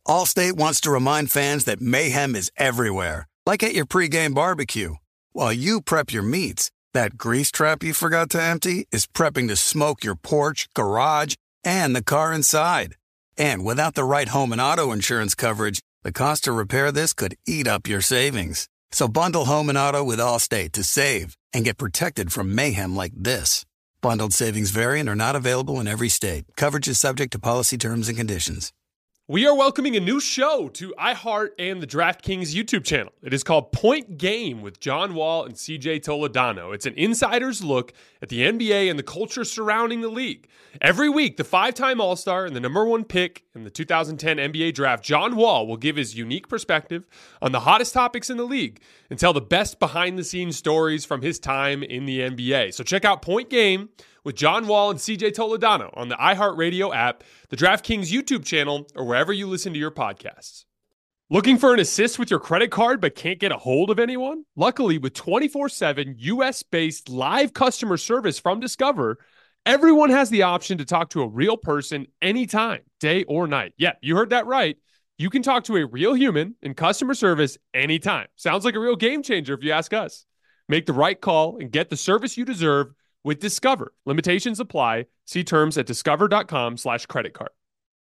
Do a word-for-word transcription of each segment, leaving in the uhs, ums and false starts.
Allstate wants to remind fans that mayhem is everywhere, like at your pregame barbecue. While you prep your meats, that grease trap you forgot to empty is prepping to smoke your porch, garage, and the car inside. And without the right home and auto insurance coverage, the cost to repair this could eat up your savings. So bundle home and auto with Allstate to save and get protected from mayhem like this. Bundled savings vary and are not available in every state. Coverage is subject to policy terms and conditions. We are welcoming a new show to iHeart and the DraftKings YouTube channel. It is called Point Game with John Wall and C J Toledano. It's an insider's look at the N B A and the culture surrounding the league. Every week, the five-time All-Star and the number one pick in the two thousand ten N B A draft, John Wall, will give his unique perspective on the hottest topics in the league and tell the best behind-the-scenes stories from his time in the N B A. So check out Point Game with John Wall and C J Toledano on the iHeartRadio app, the DraftKings YouTube channel, or wherever you listen to your podcasts. Looking for an assist with your credit card but can't get a hold of anyone? Luckily, with twenty-four seven U S-based live customer service from Discover, everyone has the option to talk to a real person anytime, day or night. Yeah, you heard that right. You can talk to a real human in customer service anytime. Sounds like a real game changer if you ask us. Make the right call and get the service you deserve with Discover. Limitations apply. See terms at discover.com slash credit card.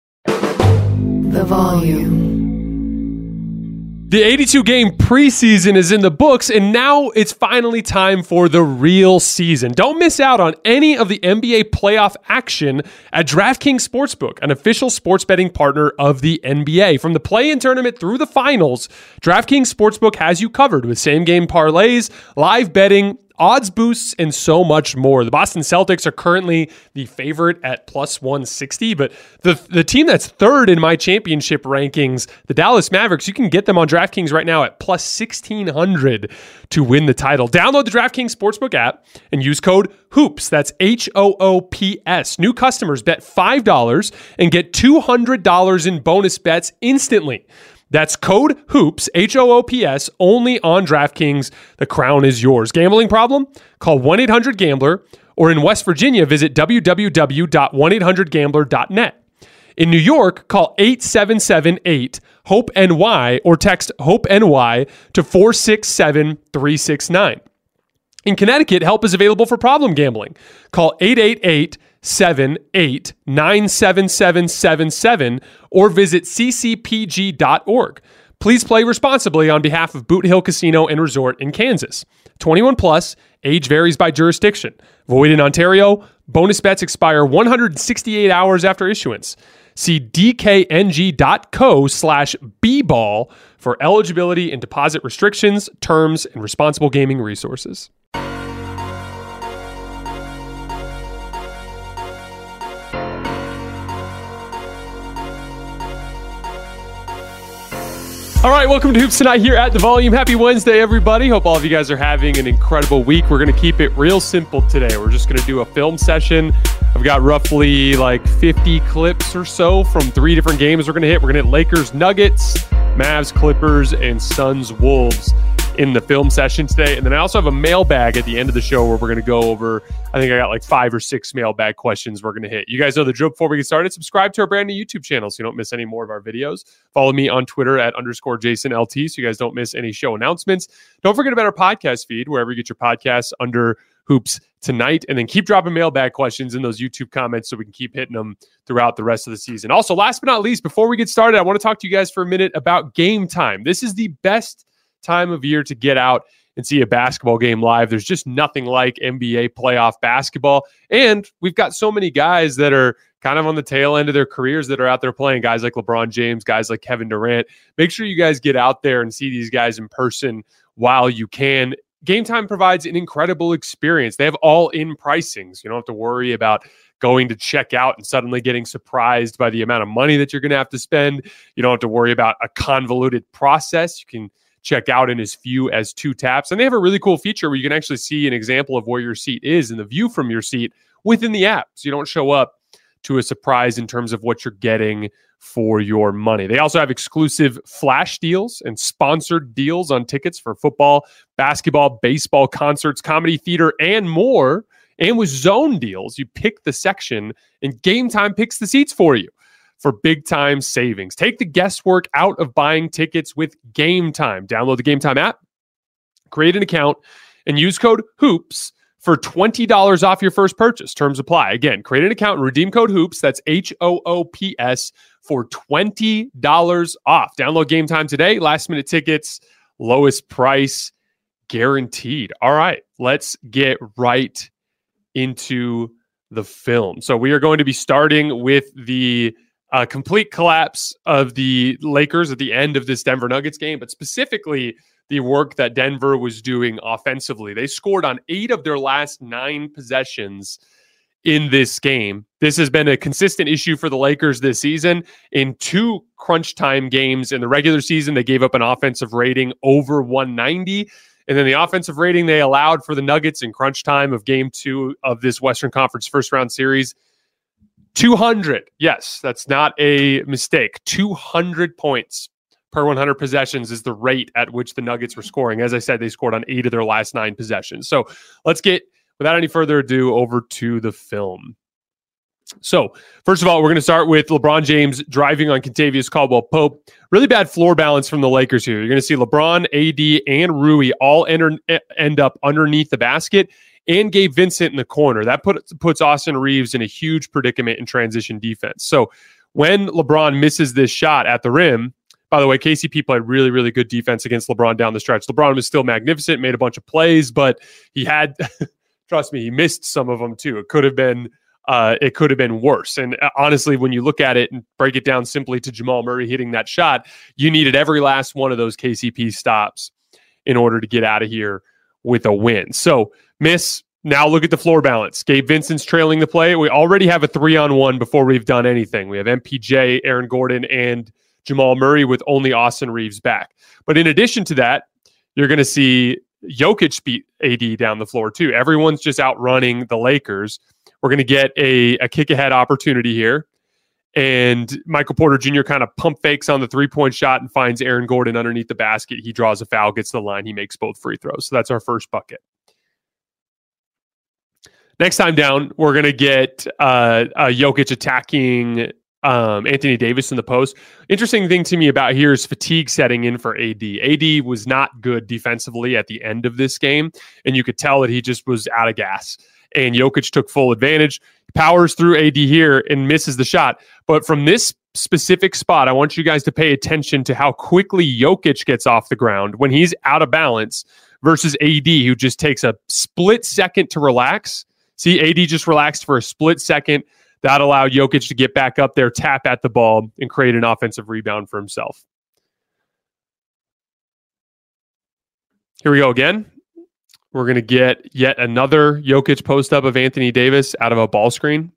The volume. The eighty-two game preseason is in the books, and now it's finally time for the real season. Don't miss out on any of the N B A playoff action at DraftKings Sportsbook, an official sports betting partner of the N B A. From the play-in tournament through the finals, DraftKings Sportsbook has you covered with same-game parlays, live betting, odds boosts, and so much more. The Boston Celtics are currently the favorite at plus one sixty, but the, the team that's third in my championship rankings, the Dallas Mavericks, you can get them on DraftKings right now at plus sixteen hundred to win the title. Download the DraftKings Sportsbook app and use code HOOPS. That's H O O P S. New customers bet five dollars and get two hundred dollars in bonus bets instantly. That's code HOOPS, H O O P S, only on DraftKings. The crown is yours. Gambling problem? Call one eight hundred gambler, or in West Virginia, visit w w w dot one eight hundred gambler dot net. In New York, call eight seven seven eight HOPE N Y or text HOPE-N-Y to four six seven three six nine. In Connecticut, help is available for problem gambling. Call eight eight eight seven eight nine seven seven seven seven or visit c c p g dot org. Please play responsibly on behalf of Boot Hill Casino and Resort in Kansas. twenty-one plus, age varies by jurisdiction. Void in Ontario. Bonus bets expire one hundred sixty-eight hours after issuance. See d k n g dot co slash b ball for eligibility and deposit restrictions, terms, and responsible gaming resources. All right, welcome to Hoops Tonight here at The Volume. Happy Wednesday, everybody. Hope all of you guys are having an incredible week. We're going to keep it real simple today. We're just going to do a film session. I've got roughly like fifty clips or so from three different games we're going to hit. We're going to hit Lakers, Nuggets, Mavs, Clippers, and Suns, Wolves in the film session today. And then I also have a mailbag at the end of the show where we're going to go over, I think I got like five or six mailbag questions we're going to hit. You guys know the drill. Before we get started, subscribe to our brand new YouTube channel so you don't miss any more of our videos. Follow me on Twitter at underscore Jason L T so you guys don't miss any show announcements. Don't forget about our podcast feed, wherever you get your podcasts under Hoops Tonight. And then keep dropping mailbag questions in those YouTube comments so we can keep hitting them throughout the rest of the season. Also, last but not least, before we get started, I want to talk to you guys for a minute about Game Time. This is the best time of year to get out and see a basketball game live. There's just nothing like N B A playoff basketball. And we've got so many guys that are kind of on the tail end of their careers that are out there playing, guys like LeBron James, guys like Kevin Durant. Make sure you guys get out there and see these guys in person while you can. Game Time provides an incredible experience. They have all-in pricings. You don't have to worry about going to check out and suddenly getting surprised by the amount of money that you're going to have to spend. You don't have to worry about a convoluted process. You can check out in as few as two taps. And they have a really cool feature where you can actually see an example of where your seat is and the view from your seat within the app. So you don't show up to a surprise in terms of what you're getting for your money. They also have exclusive flash deals and sponsored deals on tickets for football, basketball, baseball, concerts, comedy, theater, and more. And with zone deals, you pick the section and Game Time picks the seats for you. for big time savings. Take the guesswork out of buying tickets with Game Time. Download the Game Time app, create an account, and use code HOOPS for twenty dollars off your first purchase. Terms apply. Again, create an account and redeem code HOOPS. That's H O O P S for twenty dollars off. Download Game Time today. Last minute tickets, lowest price guaranteed. All right, let's get right into the film. So we are going to be starting with the uh, complete collapse of the Lakers at the end of this Denver Nuggets game, but specifically the work that Denver was doing offensively. They scored on eight of their last nine possessions in this game. This has been a consistent issue for the Lakers this season. In two crunch time games in the regular season, they gave up an offensive rating over one ninety. And then the offensive rating they allowed for the Nuggets in crunch time of game two of this Western Conference first round series, two hundred. Yes, that's not a mistake. two hundred points per one hundred possessions is the rate at which the Nuggets were scoring. As I said, they scored on eight of their last nine possessions. So let's get, without any further ado, over to the film. So first of all, we're going to start with LeBron James driving on Kentavious Caldwell-Pope. Really bad floor balance from the Lakers here. You're going to see LeBron, A D, and Rui all enter, end up underneath the basket, and Gabe Vincent in the corner. That put, puts Austin Reeves in a huge predicament in transition defense. So when LeBron misses this shot at the rim, by the way, K C P played really, really good defense against LeBron down the stretch. LeBron was still magnificent, made a bunch of plays, but he had, trust me, he missed some of them too. It could have been, uh, it could have been worse. And uh, honestly, when you look at it and break it down simply to Jamal Murray hitting that shot, you needed every last one of those K C P stops in order to get out of here with a win. So miss. Now look at the floor balance. Gabe Vincent's trailing the play. We already have a three on one before we've done anything. We have M P J, Aaron Gordon, and Jamal Murray with only Austin Reeves back. But in addition to that, you're going to see Jokic beat A D down the floor too. Everyone's just outrunning the Lakers. We're going to get a, a kick ahead opportunity here. And Michael Porter Junior kind of pump fakes on the three-point shot and finds Aaron Gordon underneath the basket. He draws a foul, gets to the line. He makes both free throws. So that's our first bucket. Next time down, we're going to get uh, uh, Jokic attacking Um, Anthony Davis in the post. Interesting thing to me about here is fatigue setting in for A D. A D was not good defensively at the end of this game, and you could tell that he just was out of gas. And Jokic took full advantage, powers through A D here and misses the shot. But from this specific spot, I want you guys to pay attention to how quickly Jokic gets off the ground when he's out of balance versus A D, who just takes a split second to relax. See, A D just relaxed for a split second. That allowed Jokic to get back up there, tap at the ball, and create an offensive rebound for himself. Here we go again. We're going to get yet another Jokic post-up of Anthony Davis out of a ball screen.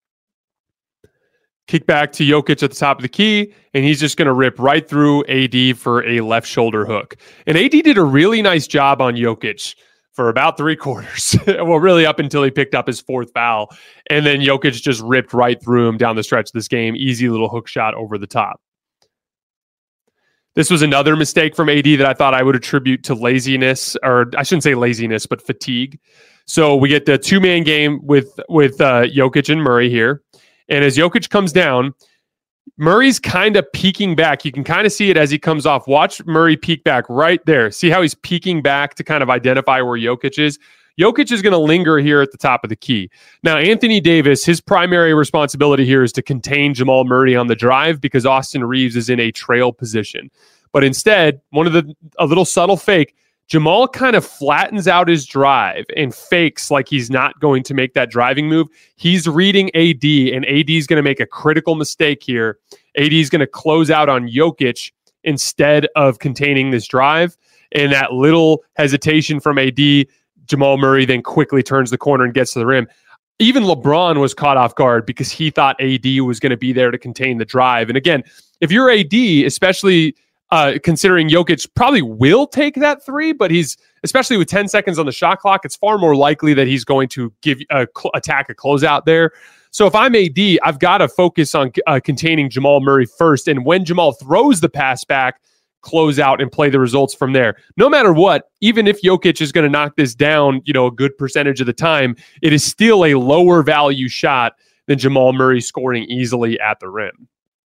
Kick back to Jokic at the top of the key, and he's just going to rip right through A D for a left shoulder hook. And A D did a really nice job on Jokic for about three quarters. Well, really up until he picked up his fourth foul. And then Jokic just ripped right through him down the stretch of this game. Easy little hook shot over the top. This was another mistake from A D that I thought I would attribute to laziness, or I shouldn't say laziness, but fatigue. So we get the two-man game with, with uh, Jokic and Murray here. And as Jokic comes down, Murray's kind of peeking back. You can kind of see it as he comes off. Watch Murray peek back right there. See how he's peeking back to kind of identify where Jokic is? Jokic is going to linger here at the top of the key. Now, Anthony Davis, his primary responsibility here is to contain Jamal Murray on the drive because Austin Reeves is in a trail position. But instead, one of the a little subtle fake, Jamal kind of flattens out his drive and fakes like he's not going to make that driving move. He's reading A D, and A D is going to make a critical mistake here. A D is going to close out on Jokic instead of containing this drive. And that little hesitation from A D, Jamal Murray then quickly turns the corner and gets to the rim. Even LeBron was caught off guard because he thought A D was going to be there to contain the drive. And again, if you're A D, especially Uh, considering Jokic probably will take that three, but he's, especially with ten seconds on the shot clock, it's far more likely that he's going to give a cl- attack a closeout there. So if I'm A D, I've got to focus on uh, containing Jamal Murray first. And when Jamal throws the pass back, close out and play the results from there. No matter what, even if Jokic is going to knock this down, you know, a good percentage of the time, it is still a lower value shot than Jamal Murray scoring easily at the rim.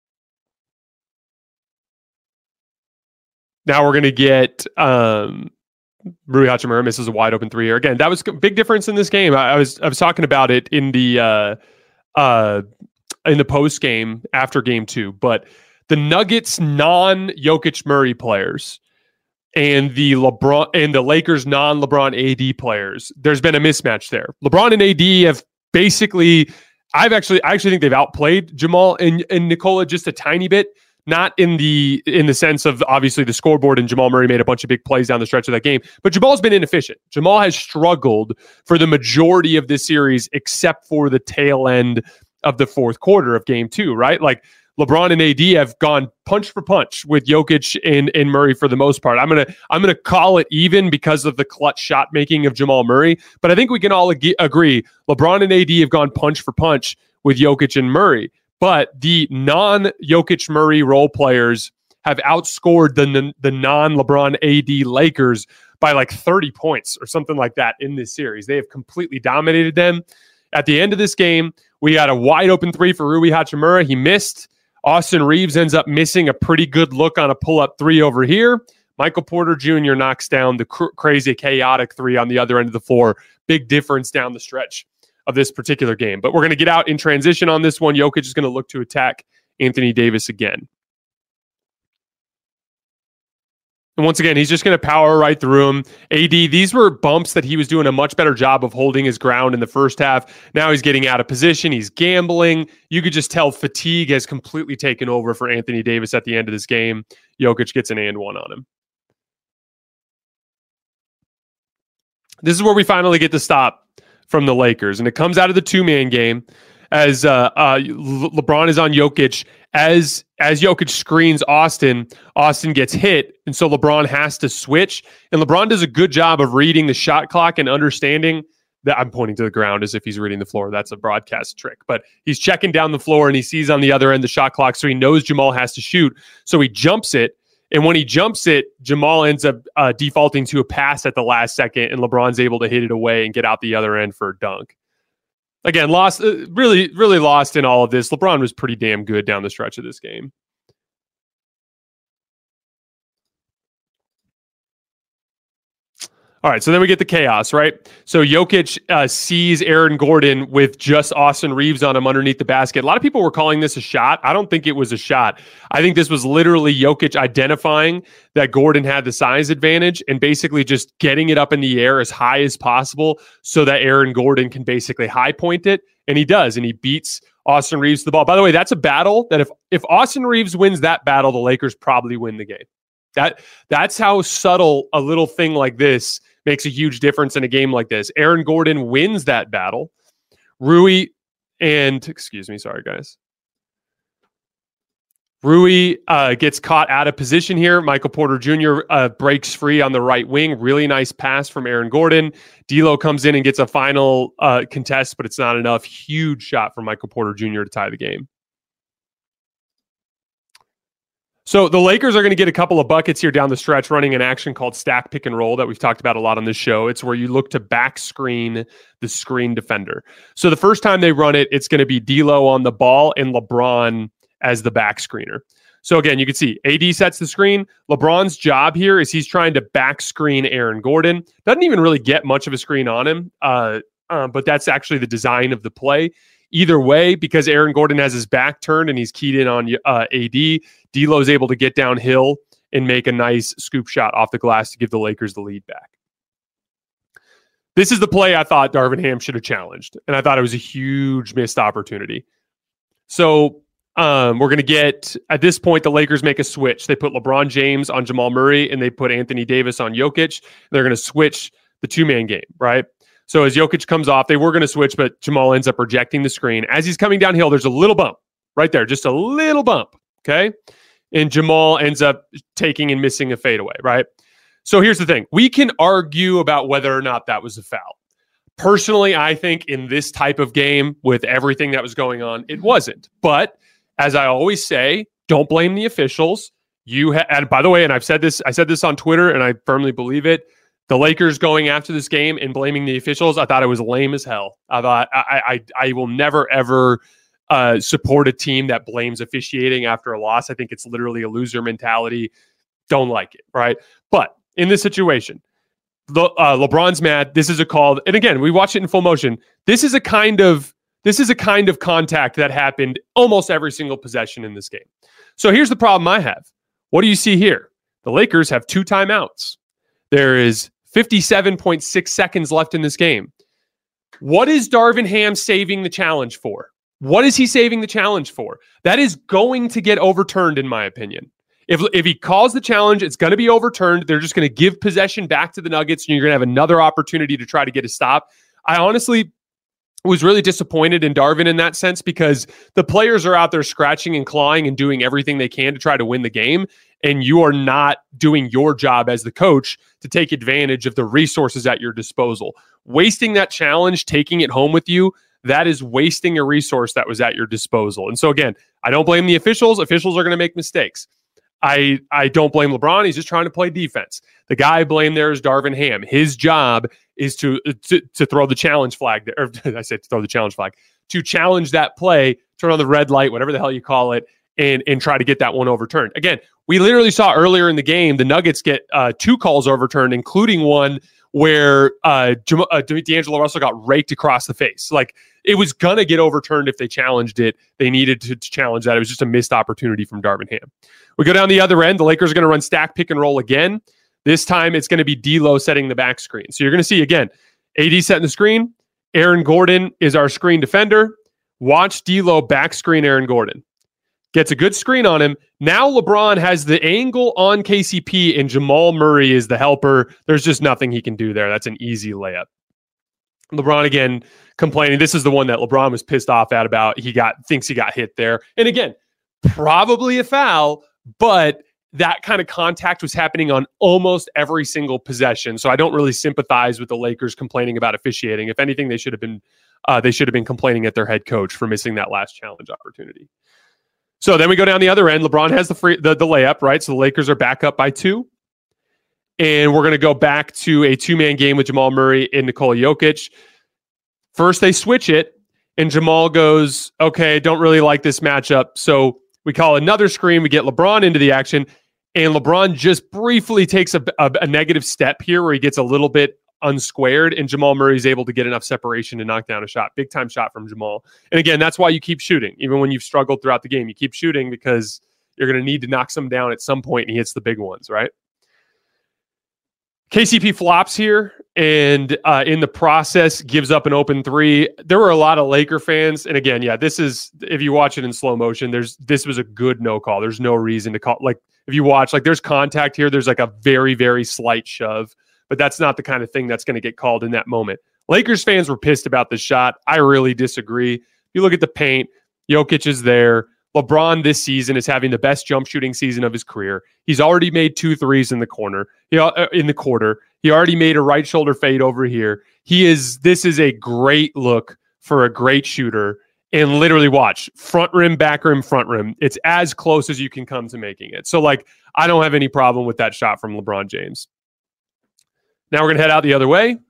now we're going to get um, Rui Hachimura misses a wide open three here. Again, that was a big difference in this game. I, I was I was talking about it in the uh, uh, in the post game after game two, but the Nuggets non-Jokic Murray players and the LeBron and the Lakers non-LeBron A D players, there's been a mismatch there. LeBron and A D have basically, I've actually, I actually think they've outplayed Jamal and, and Nikola just a tiny bit. Not in the in the sense of obviously the scoreboard and Jamal Murray made a bunch of big plays down the stretch of that game, but Jamal's been inefficient. Jamal has struggled for the majority of this series, except for the tail end of the fourth quarter of game two, right? Like LeBron and A D have gone punch for punch with Jokic and, and Murray for the most part. I'm gonna I'm gonna call it even because of the clutch shot making of Jamal Murray, but I think we can all ag- agree LeBron and A D have gone punch for punch with Jokic and Murray. But the non-Jokic Murray role players have outscored the, the non-LeBron A D Lakers by like thirty points or something like that in this series. They have completely dominated them. At the end of this game, we got a wide open three for Rui Hachimura. He missed. Austin Reeves ends up missing a pretty good look on a pull-up three over here. Michael Porter Junior knocks down the cr- crazy, chaotic three on the other end of the floor. Big difference down the stretch of this particular game. But we're going to get out in transition on this one. Jokic is going to look to attack Anthony Davis again. And once again, he's just going to power right through him. A D, these were bumps that he was doing a much better job of holding his ground in the first half. Now he's getting out of position. He's gambling. You could just tell fatigue has completely taken over for Anthony Davis at the end of this game. Jokic gets an and one on him. This is where we finally get the stop from the Lakers, and it comes out of the two-man game as uh, uh, Le- LeBron is on Jokic. As as Jokic screens Austin, Austin gets hit, and so LeBron has to switch. And LeBron does a good job of reading the shot clock and understanding that I'm pointing to the ground as if he's reading the floor. That's a broadcast trick, but he's checking down the floor, and he sees on the other end the shot clock, so he knows Jamal has to shoot. So he jumps it. And when he jumps it, Jamal ends up uh, defaulting to a pass at the last second, and LeBron's able to hit it away and get out the other end for a dunk. Again, lost, uh, really, really lost in all of this. LeBron was pretty damn good down the stretch of this game. All right, so then we get the chaos, right? So Jokic uh, sees Aaron Gordon with just Austin Reeves on him underneath the basket. A lot of people were calling this a shot. I don't think it was a shot. I think this was literally Jokic identifying that Gordon had the size advantage and basically just getting it up in the air as high as possible so that Aaron Gordon can basically high point it. And he does, and he beats Austin Reeves to the ball. By the way, that's a battle that if, if Austin Reeves wins that battle, the Lakers probably win the game. That That's how subtle a little thing like this makes a huge difference in a game like this. Aaron Gordon wins that battle. Rui and, excuse me, sorry, guys. Rui uh, gets caught out of position here. Michael Porter Junior Uh, breaks free on the right wing. Really nice pass from Aaron Gordon. D'Lo comes in and gets a final uh, contest, but it's not enough. Huge shot from Michael Porter Junior to tie the game. So the Lakers are going to get a couple of buckets here down the stretch, running an action called stack pick and roll that we've talked about a lot on this show. It's where you look to back screen the screen defender. So the first time they run it, it's going to be D'Lo on the ball and LeBron as the back screener. So again, you can see A D sets the screen. LeBron's job here is he's trying to back screen Aaron Gordon. Doesn't even really get much of a screen on him, uh, uh, but that's actually the design of the play. Either way, because Aaron Gordon has his back turned and he's keyed in on uh, A D, D'Lo is able to get downhill and make a nice scoop shot off the glass to give the Lakers the lead back. This is the play I thought Darvin Ham should have challenged, and I thought it was a huge missed opportunity. So um, we're going to get, at this point, the Lakers make a switch. They put LeBron James on Jamal Murray, and they put Anthony Davis on Jokic. They're going to switch the two-man game, right? So as Jokic comes off, they were going to switch, but Jamal ends up rejecting the screen. As he's coming downhill, there's a little bump right there, just a little bump, okay? And Jamal ends up taking and missing a fadeaway, right? So here's the thing. We can argue about whether or not that was a foul. Personally, I think in this type of game, with everything that was going on, it wasn't. But as I always say, don't blame the officials. You ha- and by the way, and I've said this, I said this on Twitter, and I firmly believe it. The Lakers going after this game and blaming the officials, I thought it was lame as hell. I thought I I, I will never, ever uh, support a team that blames officiating after a loss. I think it's literally a loser mentality. don't like it, right? But in this situation, Le, uh, LeBron's mad. This is a call, and again, we watch it in full motion. This is a kind of this is a kind of contact that happened almost every single possession in this game. So here's the problem I have. What do you see here? The Lakers have two timeouts. There is fifty-seven point six seconds left in this game. What is Darvin Ham saving the challenge for? What is he saving the challenge for? That is going to get overturned, in my opinion. If, if he calls the challenge, it's going to be overturned. They're just going to give possession back to the Nuggets, and you're going to have another opportunity to try to get a stop. I honestly was really disappointed in Darvin in that sense, because the players are out there scratching and clawing and doing everything they can to try to win the game, and you are not doing your job as the coach to take advantage of the resources at your disposal. Wasting that challenge, taking it home with you, that is wasting a resource that was at your disposal. And so again, I don't blame the officials. Officials are going to make mistakes. I I don't blame LeBron. He's just trying to play defense. The guy I blame there is Darvin Ham. His job is to to, to throw the challenge flag there. Or I said to throw the challenge flag. To challenge that play, turn on the red light, whatever the hell you call it, and, and try to get that one overturned. Again, we literally saw earlier in the game, the Nuggets get uh, two calls overturned, including one where uh, Jam- uh, D'Angelo Russell got raked across the face. Like, it was going to get overturned if they challenged it. They needed to, to challenge that. It was just a missed opportunity from Darvin Ham. We go down the other end. The Lakers are going to run stack pick and roll again. This time it's going to be D'Lo setting the back screen. So you're going to see, again, A D setting the screen. Aaron Gordon is our screen defender. Watch D'Lo back screen Aaron Gordon. Gets a good screen on him. Now LeBron has the angle on K C P, and Jamal Murray is the helper. There's just nothing he can do there. That's an easy layup. LeBron again complaining. This is the one that LeBron was pissed off at about. He got thinks he got hit there. And again, probably a foul, but that kind of contact was happening on almost every single possession. So I don't really sympathize with the Lakers complaining about officiating. If anything, they should have been uh, they should have been complaining at their head coach for missing that last challenge opportunity. So then we go down the other end. LeBron has the free the, the layup, right? So the Lakers are back up by two. And we're going to go back to a two-man game with Jamal Murray and Nikola Jokic. First, they switch it, and Jamal goes, okay, don't really like this matchup. So we call another screen. We get LeBron into the action, and LeBron just briefly takes a, a, a negative step here where he gets a little bit unsquared, and Jamal Murray is able to get enough separation to knock down a shot. Big time shot from Jamal. And again, that's why you keep shooting. Even when you've struggled throughout the game, you keep shooting because you're going to need to knock some down at some point, and he hits the big ones, right? K C P flops here, and uh, in the process gives up an open three. There were a lot of Laker fans, and again, yeah, this is, if you watch it in slow motion, there's this was a good no call. There's no reason to call. Like, if you watch, like, there's contact here. There's like a very, very slight shove, but that's not the kind of thing that's going to get called in that moment. Lakers fans were pissed about this shot. I really disagree. If you look at the paint, Jokic is there. LeBron this season is having the best jump shooting season of his career. He's already made two threes in the corner, he, uh, in the quarter. He already made a right shoulder fade over here. He is. This is a great look for a great shooter. And literally watch, front rim, back rim, front rim. It's as close as you can come to making it. So, like, I don't have any problem with that shot from LeBron James. Now we're going to head out the other way.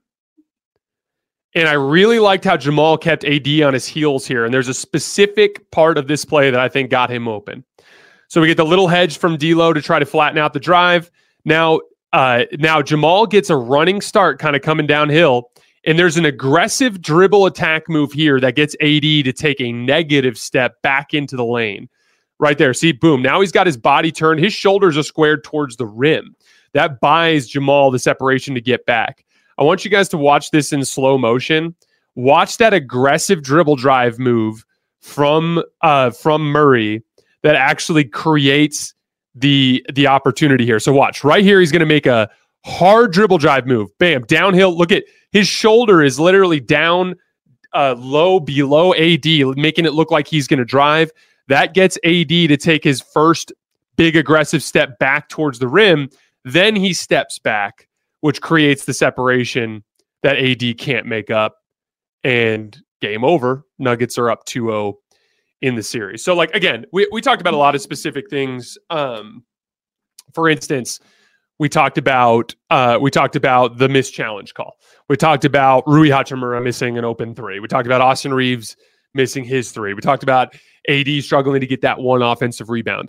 And I really liked how Jamal kept A D on his heels here. And there's a specific part of this play that I think got him open. So we get the little hedge from D'Lo to try to flatten out the drive. Now, uh, now Jamal gets a running start kind of coming downhill. And there's an aggressive dribble attack move here that gets A D to take a negative step back into the lane. Right there. See, boom. Now he's got his body turned. His shoulders are squared towards the rim. That buys Jamal the separation to get back. I want you guys to watch this in slow motion. Watch that aggressive dribble drive move from uh, from Murray that actually creates the, the opportunity here. So watch. Right here, he's going to make a hard dribble drive move. Bam. Downhill. Look at his shoulder is literally down uh, low below A D, making it look like he's going to drive. That gets A D to take his first big aggressive step back towards the rim. Then he steps back, which creates the separation that A D can't make up, and game over. Nuggets are up two oh in the series. So, like, again, we, we talked about a lot of specific things. Um, for instance, we talked about uh, we talked about the missed challenge call. We talked about Rui Hachimura missing an open three. We talked about Austin Reeves missing his three. We talked about A D struggling to get that one offensive rebound.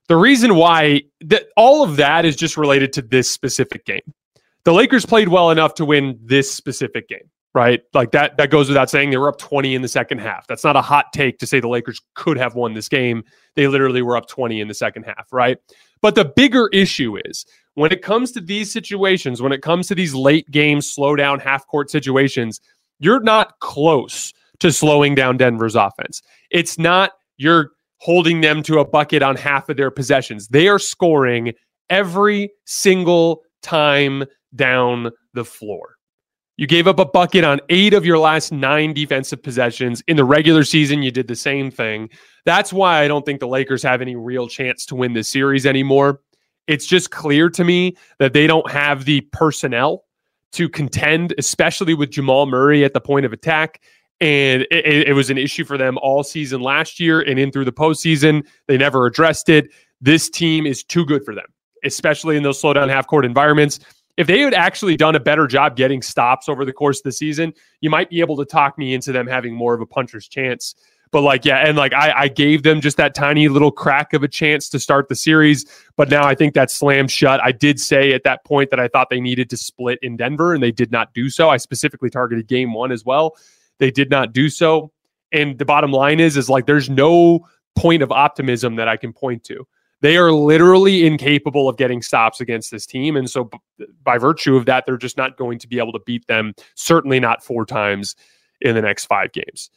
The reason why that all of that is just related to this specific game. The Lakers played well enough to win this specific game, right? Like that, that goes without saying. They were up twenty in the second half. That's not a hot take to say the Lakers could have won this game. They literally were up twenty in the second half, right? But the bigger issue is when it comes to these situations, when it comes to these late game, slow down, half court situations, you're not close to slowing down Denver's offense. It's not you're holding them to a bucket on half of their possessions. They are scoring every single time down the floor. You gave up a bucket on eight of your last nine defensive possessions. In the regular season, you did the same thing. That's why I don't think the Lakers have any real chance to win this series anymore. It's just clear to me that they don't have the personnel to contend, especially with Jamal Murray at the point of attack. And it, it was an issue for them all season last year and in through the postseason. They never addressed it. This team is too good for them, especially in those slow down half court environments. If they had actually done a better job getting stops over the course of the season, you might be able to talk me into them having more of a puncher's chance. But like, yeah, and like I, I gave them just that tiny little crack of a chance to start the series. But now I think that's slammed shut. I did say at that point that I thought they needed to split in Denver, and they did not do so. I specifically targeted game one as well. They did not do so. And the bottom line is, is like, there's no point of optimism that I can point to. They are literally incapable of getting stops against this team. And so b- by virtue of that, they're just not going to be able to beat them, certainly not four times in the next five games.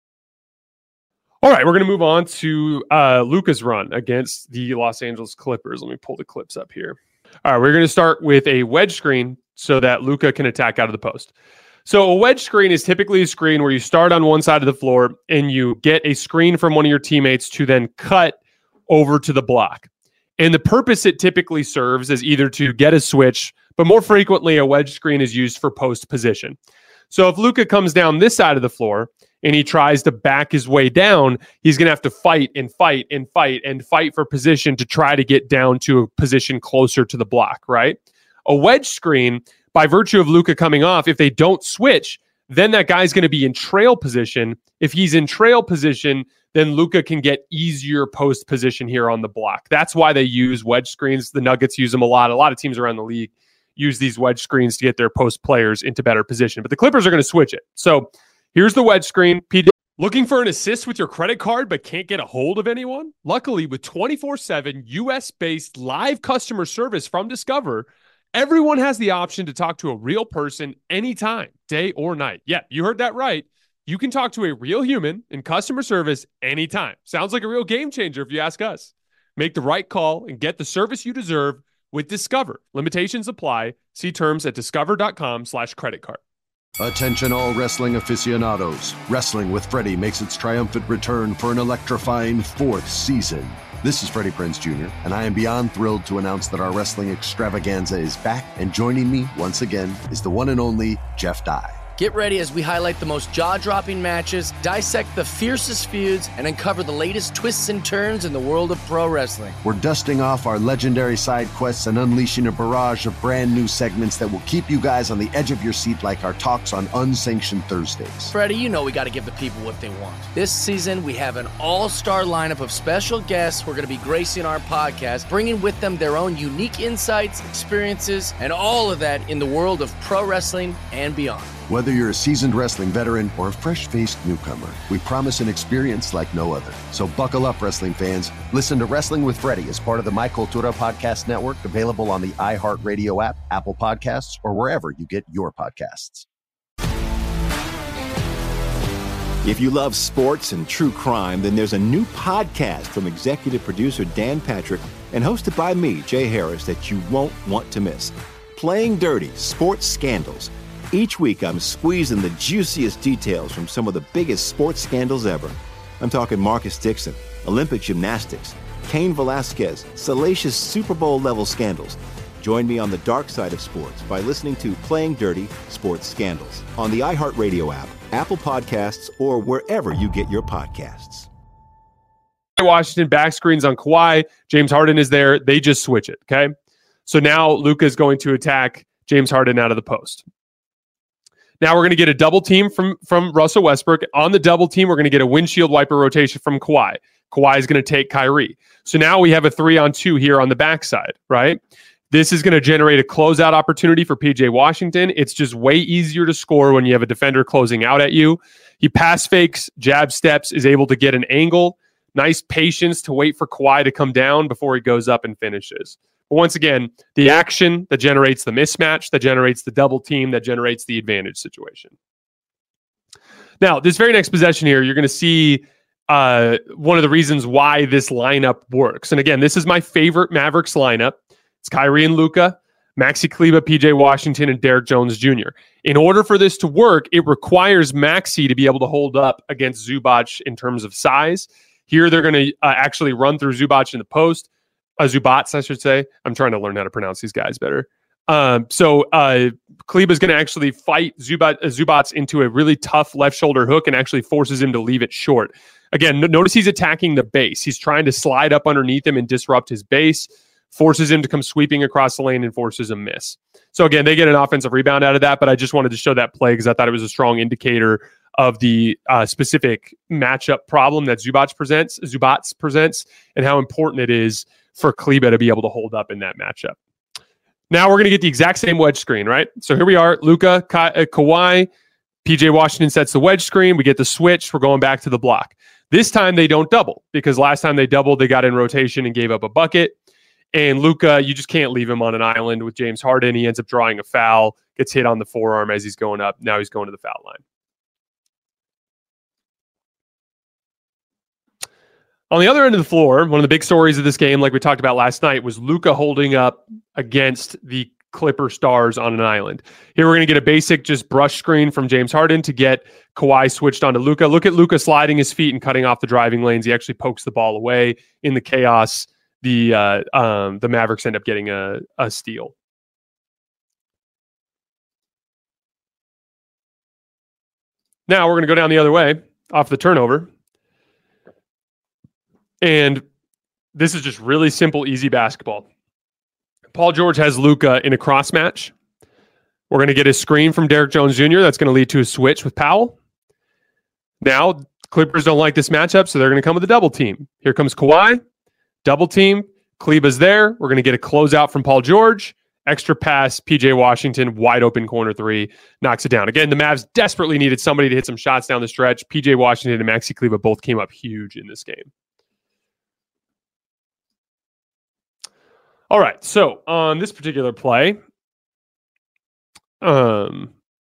All right, we're going to move on to uh, Luka's run against the Los Angeles Clippers. Let me pull the clips up here. All right, we're going to start with a wedge screen so that Luka can attack out of the post. So a wedge screen is typically a screen where you start on one side of the floor and you get a screen from one of your teammates to then cut over to the block. And the purpose it typically serves is either to get a switch, but more frequently a wedge screen is used for post position. So if Luka comes down this side of the floor and he tries to back his way down, he's going to have to fight and fight and fight and fight for position to try to get down to a position closer to the block, right? A wedge screen, by virtue of Luka coming off, if they don't switch, then that guy's going to be in trail position. If he's in trail position, then Luka can get easier post position here on the block. That's why they use wedge screens. The Nuggets use them a lot. A lot of teams around the league use these wedge screens to get their post players into better position. But the Clippers are going to switch it. So here's the wedge screen. P- Looking for an assist with your credit card but can't get a hold of anyone? Luckily, with twenty-four seven U S-based live customer service from Discover, everyone has the option to talk to a real person anytime, day or night. Yeah, you heard that right. You can talk to a real human in customer service anytime. Sounds like a real game changer if you ask us. Make the right call and get the service you deserve with Discover. Limitations apply. See terms at discover.com slash credit card. Attention all wrestling aficionados. Wrestling with Freddie makes its triumphant return for an electrifying fourth season. This is Freddie Prinze Junior, and I am beyond thrilled to announce that our wrestling extravaganza is back, and joining me once again is the one and only Jeff Dye. Get ready as we highlight the most jaw-dropping matches, dissect the fiercest feuds, and uncover the latest twists and turns in the world of pro wrestling. We're dusting off our legendary side quests and unleashing a barrage of brand new segments that will keep you guys on the edge of your seat like our talks on Unsanctioned Thursdays. Freddie, you know we got to give the people what they want. This season, we have an all-star lineup of special guests who are going to be gracing our podcast, bringing with them their own unique insights, experiences, and all of that in the world of pro wrestling and beyond. Whether you're a seasoned wrestling veteran or a fresh-faced newcomer, we promise an experience like no other. So buckle up, wrestling fans. Listen to Wrestling with Freddie as part of the My Cultura Podcast Network, available on the iHeartRadio app, Apple Podcasts, or wherever you get your podcasts. If you love sports and true crime, then there's a new podcast from executive producer Dan Patrick and hosted by me, Jay Harris, that you won't want to miss. Playing Dirty: Sports Scandals. Each week, I'm squeezing the juiciest details from some of the biggest sports scandals ever. I'm talking Marcus Dixon, Olympic gymnastics, Cain Velasquez, salacious Super Bowl-level scandals. Join me on the dark side of sports by listening to Playing Dirty: Sports Scandals on the iHeartRadio app, Apple Podcasts, or wherever you get your podcasts. Washington back screens on Kawhi. James Harden is there. They just switch it, okay? So now Luka is going to attack James Harden out of the post. Now we're going to get a double team from, from Russell Westbrook. On the double team, we're going to get a windshield wiper rotation from Kawhi. Kawhi is going to take Kyrie. So now we have a three on two here on the backside, right? This is going to generate a closeout opportunity for P J Washington. It's just way easier to score when you have a defender closing out at you. He pass fakes, jab steps, is able to get an angle. Nice patience to wait for Kawhi to come down before he goes up and finishes. But once again, the action that generates the mismatch, that generates the double team, that generates the advantage situation. Now, this very next possession here, you're going to see uh, one of the reasons why this lineup works. And again, this is my favorite Mavericks lineup. It's Kyrie and Luka, Maxi Kleber, P J Washington, and Derrick Jones Junior In order for this to work, it requires Maxi to be able to hold up against Zubac in terms of size. Here, they're going to uh, actually run through Zubac in the post. Uh, Zubats, I should say. I'm trying to learn how to pronounce these guys better. Um, so uh, Kleber is going to actually fight Zubat, uh, Zubats into a really tough left shoulder hook and actually forces him to leave it short. Again, n- notice he's attacking the base. He's trying to slide up underneath him and disrupt his base, forces him to come sweeping across the lane and forces a miss. So again, they get an offensive rebound out of that, but I just wanted to show that play because I thought it was a strong indicator of the uh, specific matchup problem that Zubac presents, Zubats presents, and how important it is for Kleber to be able to hold up in that matchup. Now we're going to get the exact same wedge screen, right? So here we are, Luka, Ka- uh, Kawhi, P J Washington sets the wedge screen. We get the switch. We're going back to the block. This time they don't double because last time they doubled, they got in rotation and gave up a bucket. And Luka, you just can't leave him on an island with James Harden. He ends up drawing a foul, gets hit on the forearm as he's going up. Now he's going to the foul line. On the other end of the floor, one of the big stories of this game, like we talked about last night, was Luka holding up against the Clipper Stars on an island. Here we're going to get a basic just brush screen from James Harden to get Kawhi switched onto Luka. Look at Luka sliding his feet and cutting off the driving lanes. He actually pokes the ball away in the chaos. The uh, um, the Mavericks end up getting a, a steal. Now we're going to go down the other way off the turnover. And this is just really simple, easy basketball. Paul George has Luka in a cross match. We're going to get a screen from Derrick Jones Junior That's going to lead to a switch with Powell. Now, Clippers don't like this matchup, so they're going to come with a double team. Here comes Kawhi. Double team. Kleber's there. We're going to get a closeout from Paul George. Extra pass. P J Washington, wide open corner three, knocks it down. Again, the Mavs desperately needed somebody to hit some shots down the stretch. P J Washington and Maxi Kleber both came up huge in this game. All right, so on this particular play, um,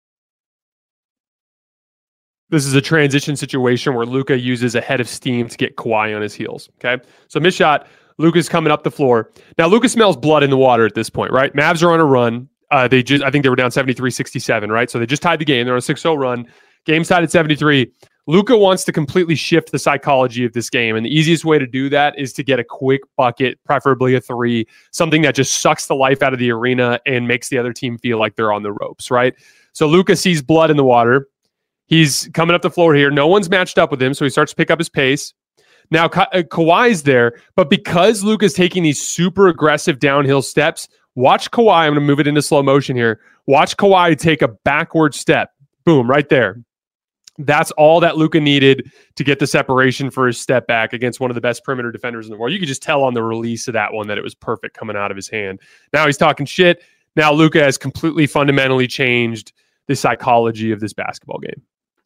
this is a transition situation where Luka uses a head of steam to get Kawhi on his heels. Okay, so missed shot. Luka's coming up the floor. Now, Luka smells blood in the water at this point, right? Mavs are on a run. Uh, they just, I think they were down seventy-three sixty-seven, right? So they just tied the game. They're on a six oh run. Game's tied at seventy-three. Luka wants to completely shift the psychology of this game. And the easiest way to do that is to get a quick bucket, preferably a three, something that just sucks the life out of the arena and makes the other team feel like they're on the ropes, right? So Luka sees blood in the water. He's coming up the floor here. No one's matched up with him, so he starts to pick up his pace. Now, Ka- uh, Kawhi's there, but because Luka's taking these super aggressive downhill steps, watch Kawhi. I'm going to move it into slow motion here. Watch Kawhi take a backward step. Boom, right there. That's all that Luka needed to get the separation for his step back against one of the best perimeter defenders in the world. You could just tell on the release of that one that it was perfect coming out of his hand. Now he's talking shit. Now Luka has completely fundamentally changed the psychology of this basketball game.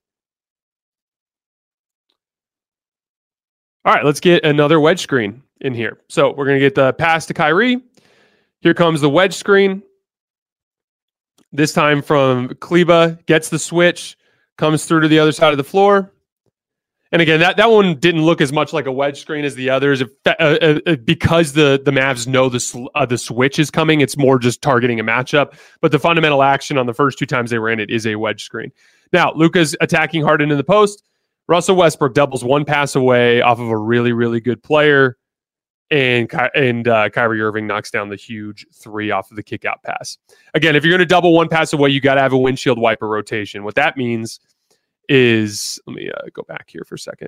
All right, let's get another wedge screen in here. So we're going to get the pass to Kyrie. Here comes the wedge screen. This time from Kleber, gets the switch, comes through to the other side of the floor. And again, that, that one didn't look as much like a wedge screen as the others. If, uh, uh, because the, the Mavs know the, uh, the switch is coming, it's more just targeting a matchup. But the fundamental action on the first two times they ran it is a wedge screen. Now, Luka's attacking Harden in the post. Russell Westbrook doubles one pass away off of a really, really good player. And, Ky- and uh, Kyrie Irving knocks down the huge three off of the kick-out pass. Again, if you're going to double one pass away, you got to have a windshield wiper rotation. What that means is, let me uh, go back here for a second.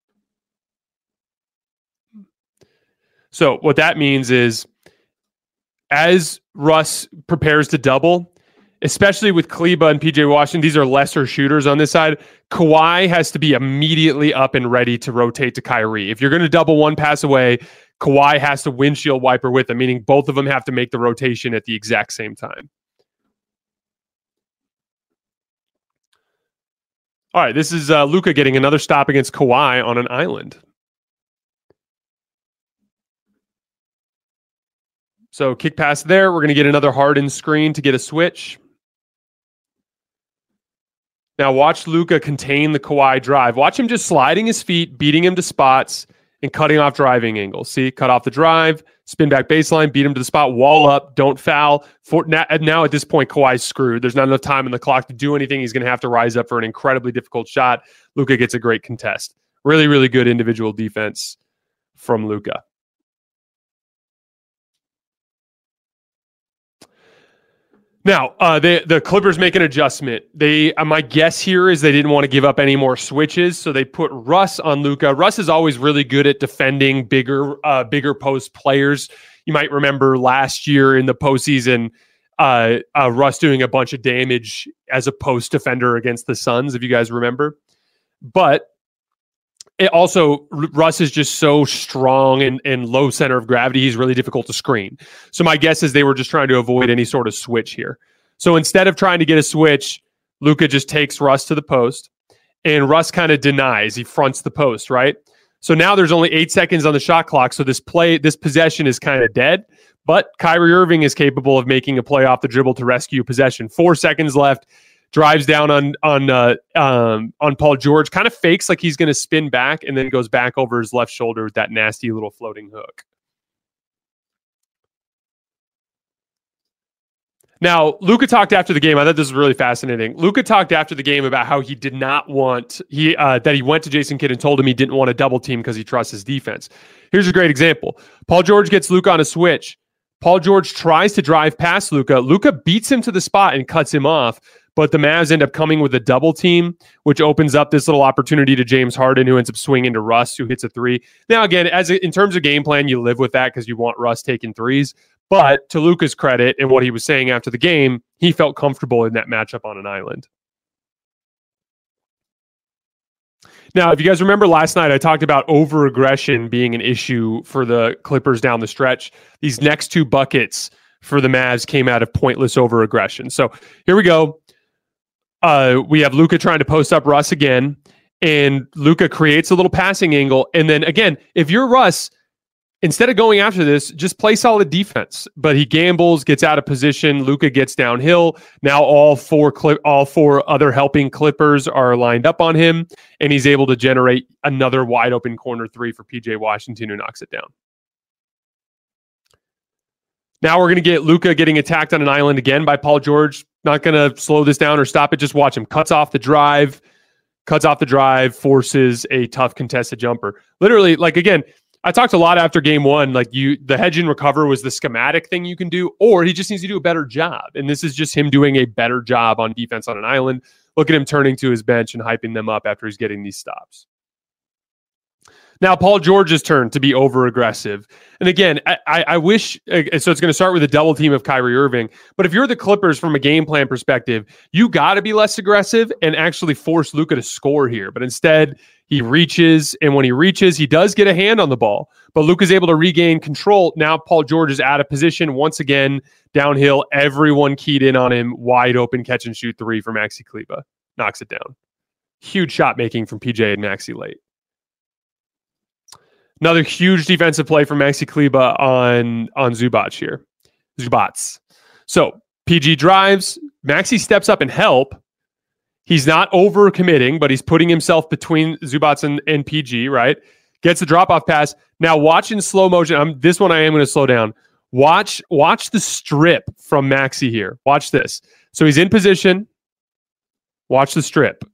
So what that means is as Russ prepares to double, especially with Kleber and P J Washington, these are lesser shooters on this side. Kawhi has to be immediately up and ready to rotate to Kyrie. If you're going to double one pass away, Kawhi has to windshield wiper with them, meaning both of them have to make the rotation at the exact same time. All right, this is uh, Luka getting another stop against Kawhi on an island. So kick pass there. We're going to get another Harden screen to get a switch. Now watch Luka contain the Kawhi drive. Watch him just sliding his feet, beating him to spots, and cutting off driving angles. See, cut off the drive, spin back baseline, beat him to the spot, wall up, don't foul. For now, now at this point, Kawhi's screwed. There's not enough time in the clock to do anything. He's going to have to rise up for an incredibly difficult shot. Luka gets a great contest. Really, really good individual defense from Luka. Now, uh, the the Clippers make an adjustment. They, uh, my guess here is they didn't want to give up any more switches, so they put Russ on Luka. Russ is always really good at defending bigger, uh, bigger post players. You might remember last year in the postseason, uh, uh, Russ doing a bunch of damage as a post defender against the Suns, if you guys remember. But it also, Russ is just so strong and, and low center of gravity. He's really difficult to screen. So my guess is they were just trying to avoid any sort of switch here. So instead of trying to get a switch, Luka just takes Russ to the post, and Russ kind of denies. He fronts the post, right? So now there's only eight seconds on the shot clock. So this play, this possession is kind of dead. But Kyrie Irving is capable of making a play off the dribble to rescue possession. Four seconds left. Drives down on on uh, um, on Paul George, kind of fakes like he's going to spin back, and then goes back over his left shoulder with that nasty little floating hook. Now, Luka talked after the game. I thought this was really fascinating. Luka talked after the game about how he did not want he uh, that he went to Jason Kidd and told him he didn't want to double team because he trusts his defense. Here's a great example. Paul George gets Luka on a switch. Paul George tries to drive past Luka. Luka beats him to the spot and cuts him off. But the Mavs end up coming with a double team, which opens up this little opportunity to James Harden, who ends up swinging to Russ, who hits a three. Now, again, as a, in terms of game plan, you live with that because you want Russ taking threes. But to Luka's credit and what he was saying after the game, he felt comfortable in that matchup on an island. Now, if you guys remember last night, I talked about over-aggression being an issue for the Clippers down the stretch. These next two buckets for the Mavs came out of pointless over-aggression. So here we go. Uh, we have Luka trying to post up Russ again, and Luka creates a little passing angle. And then again, if you're Russ, instead of going after this, just play solid defense. But he gambles, gets out of position. Luka gets downhill. Now all four Clip, all four other helping Clippers are lined up on him, and he's able to generate another wide open corner three for P J Washington, who knocks it down. Now we're going to get Luka getting attacked on an island again by Paul George. Not going to slow this down or stop it. Just watch him. Cuts off the drive. Cuts off the drive. Forces a tough contested jumper. Literally, like, again, I talked a lot after game one. Like, you, the hedge and recover was the schematic thing you can do, or he just needs to do a better job. And this is just him doing a better job on defense on an island. Look at him turning to his bench and hyping them up after he's getting these stops. Now, Paul George's turn to be over-aggressive. And again, I, I wish, so it's going to start with a double team of Kyrie Irving. But if you're the Clippers from a game plan perspective, you got to be less aggressive and actually force Luka to score here. But instead, he reaches, and when he reaches, he does get a hand on the ball. But Luka's able to regain control. Now Paul George is out of position. Once again, downhill, everyone keyed in on him. Wide open catch and shoot three for Maxi Kleber. Knocks it down. Huge shot making from P J and Maxi late. Another huge defensive play from Maxi Kleber on, on Zubac here. Zubac. So P G drives. Maxi steps up and help. He's not over committing, but he's putting himself between Zubac and, and P G, right? Gets the drop-off pass. Now watch in slow motion. I'm, this one I am going to slow down. Watch, watch the strip from Maxi here. Watch this. So he's in position. Watch the strip.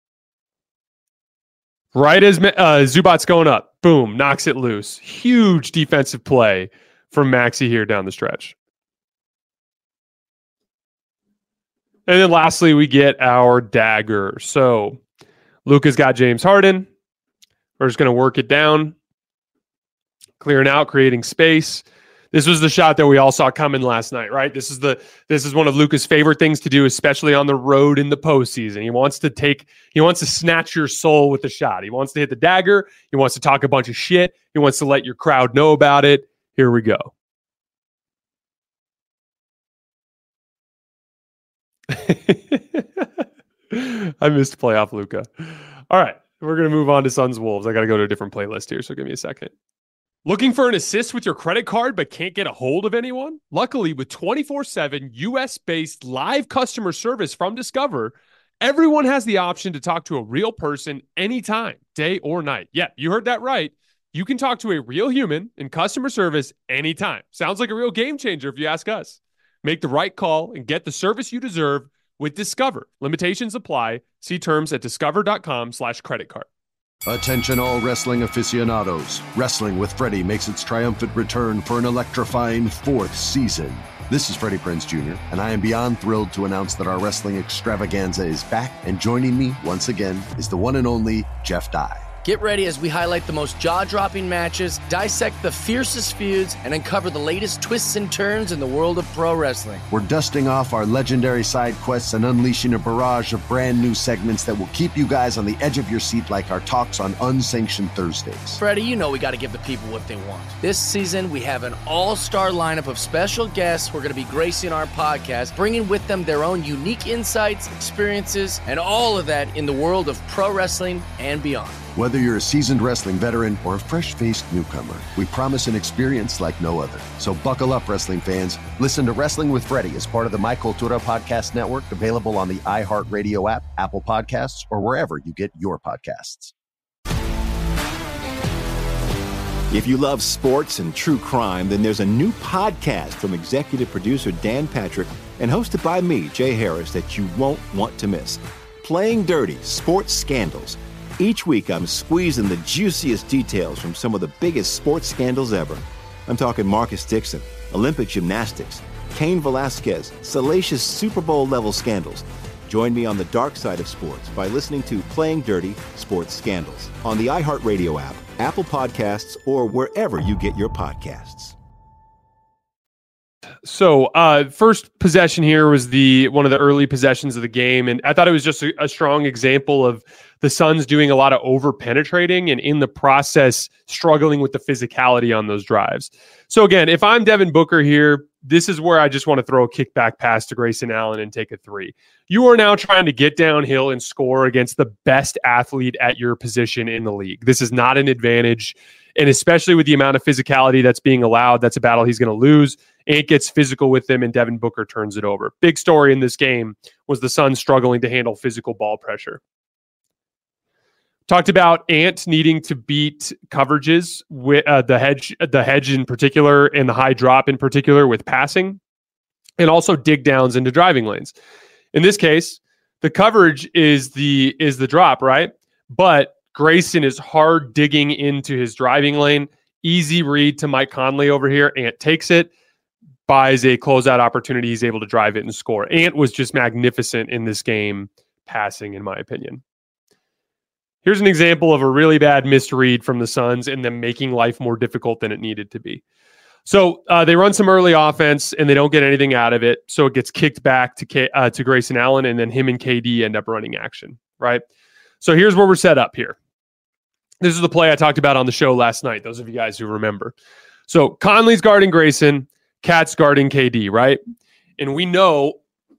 Right as uh, Zubac's going up, boom, knocks it loose. Huge defensive play from Maxi here down the stretch. And then lastly, we get our dagger. So Luka's got James Harden. We're just going to work it down. Clearing out, creating space. This was the shot that we all saw coming last night, right? This is the this is one of Luka's favorite things to do, especially on the road in the postseason. He wants to take, he wants to snatch your soul with the shot. He wants to hit the dagger. He wants to talk a bunch of shit. He wants to let your crowd know about it. Here we go. I missed playoff Luka. All right, we're going to move on to Suns Wolves. I got to go to a different playlist here, so give me a second. Looking for an assist with your credit card but can't get a hold of anyone? Luckily, with twenty-four seven U S-based live customer service from Discover, everyone has the option to talk to a real person anytime, day or night. Yeah, you heard that right. You can talk to a real human in customer service anytime. Sounds like a real game changer if you ask us. Make the right call and get the service you deserve with Discover. Limitations apply. See terms at discover.com slash credit card. Attention all wrestling aficionados. Wrestling with Freddie makes its triumphant return for an electrifying fourth season. This is Freddie Prinze Junior, and I am beyond thrilled to announce that our wrestling extravaganza is back, and joining me once again is the one and only Jeff Dye. Get ready as we highlight the most jaw-dropping matches, dissect the fiercest feuds, and uncover the latest twists and turns in the world of pro wrestling. We're dusting off our legendary side quests and unleashing a barrage of brand new segments that will keep you guys on the edge of your seat like our talks on Unsanctioned Thursdays. Freddie, you know we got to give the people what they want. This season, we have an all-star lineup of special guests who are going to be gracing our podcast, bringing with them their own unique insights, experiences, and all of that in the world of pro wrestling and beyond. Whether you're a seasoned wrestling veteran or a fresh-faced newcomer, we promise an experience like no other. So buckle up, wrestling fans. Listen to Wrestling with Freddie as part of the My Cultura Podcast Network, available on the iHeartRadio app, Apple Podcasts, or wherever you get your podcasts. If you love sports and true crime, then there's a new podcast from executive producer Dan Patrick and hosted by me, Jay Harris, that you won't want to miss. Playing Dirty: Sports Scandals. Each week, I'm squeezing the juiciest details from some of the biggest sports scandals ever. I'm talking Marcus Dixon, Olympic gymnastics, Cain Velasquez, salacious Super Bowl-level scandals. Join me on the dark side of sports by listening to Playing Dirty: Sports Scandals on the iHeartRadio app, Apple Podcasts, or wherever you get your podcasts. So, uh, first possession here was the one of the early possessions of the game, and I thought it was just a, a strong example of the Suns doing a lot of over penetrating and in the process struggling with the physicality on those drives. So again, if I'm Devin Booker here, this is where I just want to throw a kickback pass to Grayson Allen and take a three. You are now trying to get downhill and score against the best athlete at your position in the league. This is not an advantage. And especially with the amount of physicality that's being allowed, that's a battle he's going to lose. Ant gets physical with him, and Devin Booker turns it over. Big story in this game was the Suns struggling to handle physical ball pressure. Talked about Ant needing to beat coverages with uh, the hedge, the hedge in particular, and the high drop in particular with passing, and also dig downs into driving lanes. In this case, the coverage is the is the drop, right? But Grayson is hard digging into his driving lane. Easy read to Mike Conley over here. Ant takes it, buys a closeout opportunity. He's able to drive it and score. Ant was just magnificent in this game, passing, in my opinion. Here's an example of a really bad misread from the Suns and them making life more difficult than it needed to be. So uh, they run some early offense and they don't get anything out of it. So it gets kicked back to K- uh, to Grayson Allen, and then him and K D end up running action, right? So here's where we're set up here. This is the play I talked about on the show last night, those of you guys who remember. So Conley's guarding Grayson, Cat's guarding K D, right? And we know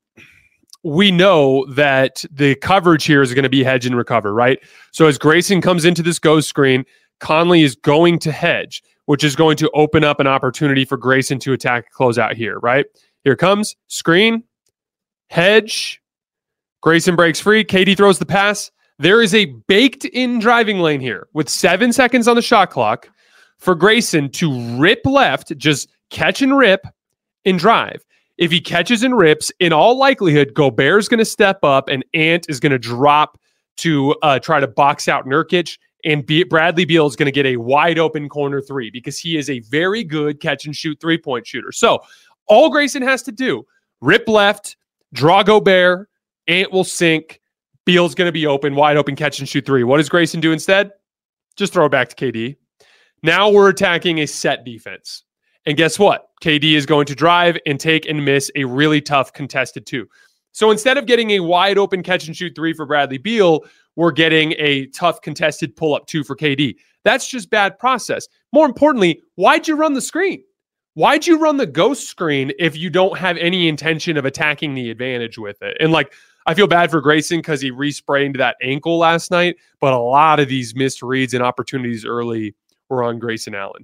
we know that the coverage here is going to be hedge and recover, right? So as Grayson comes into this ghost screen, Conley is going to hedge, which is going to open up an opportunity for Grayson to attack closeout here, right? Here comes screen, hedge, Grayson breaks free, K D throws the pass. There is a baked-in driving lane here with seven seconds on the shot clock for Grayson to rip left, just catch and rip and drive. If he catches and rips, in all likelihood, Gobert's going to step up and Ant is going to drop to uh, try to box out Nurkic, and B- Bradley Beal is going to get a wide open corner three because he is a very good catch and shoot three-point shooter. So all Grayson has to do, rip left, draw Gobert, Ant will sink, Beal's going to be open, wide open catch and shoot three. What does Grayson do instead? Just throw it back to K D. Now we're attacking a set defense. And guess what? K D is going to drive and take and miss a really tough contested two. So instead of getting a wide open catch and shoot three for Bradley Beal, we're getting a tough contested pull up two for K D. That's just bad process. More importantly, why'd you run the screen? Why'd you run the ghost screen if you don't have any intention of attacking the advantage with it? And like, I feel bad for Grayson because he re-sprained that ankle last night, but a lot of these missed reads and opportunities early were on Grayson Allen.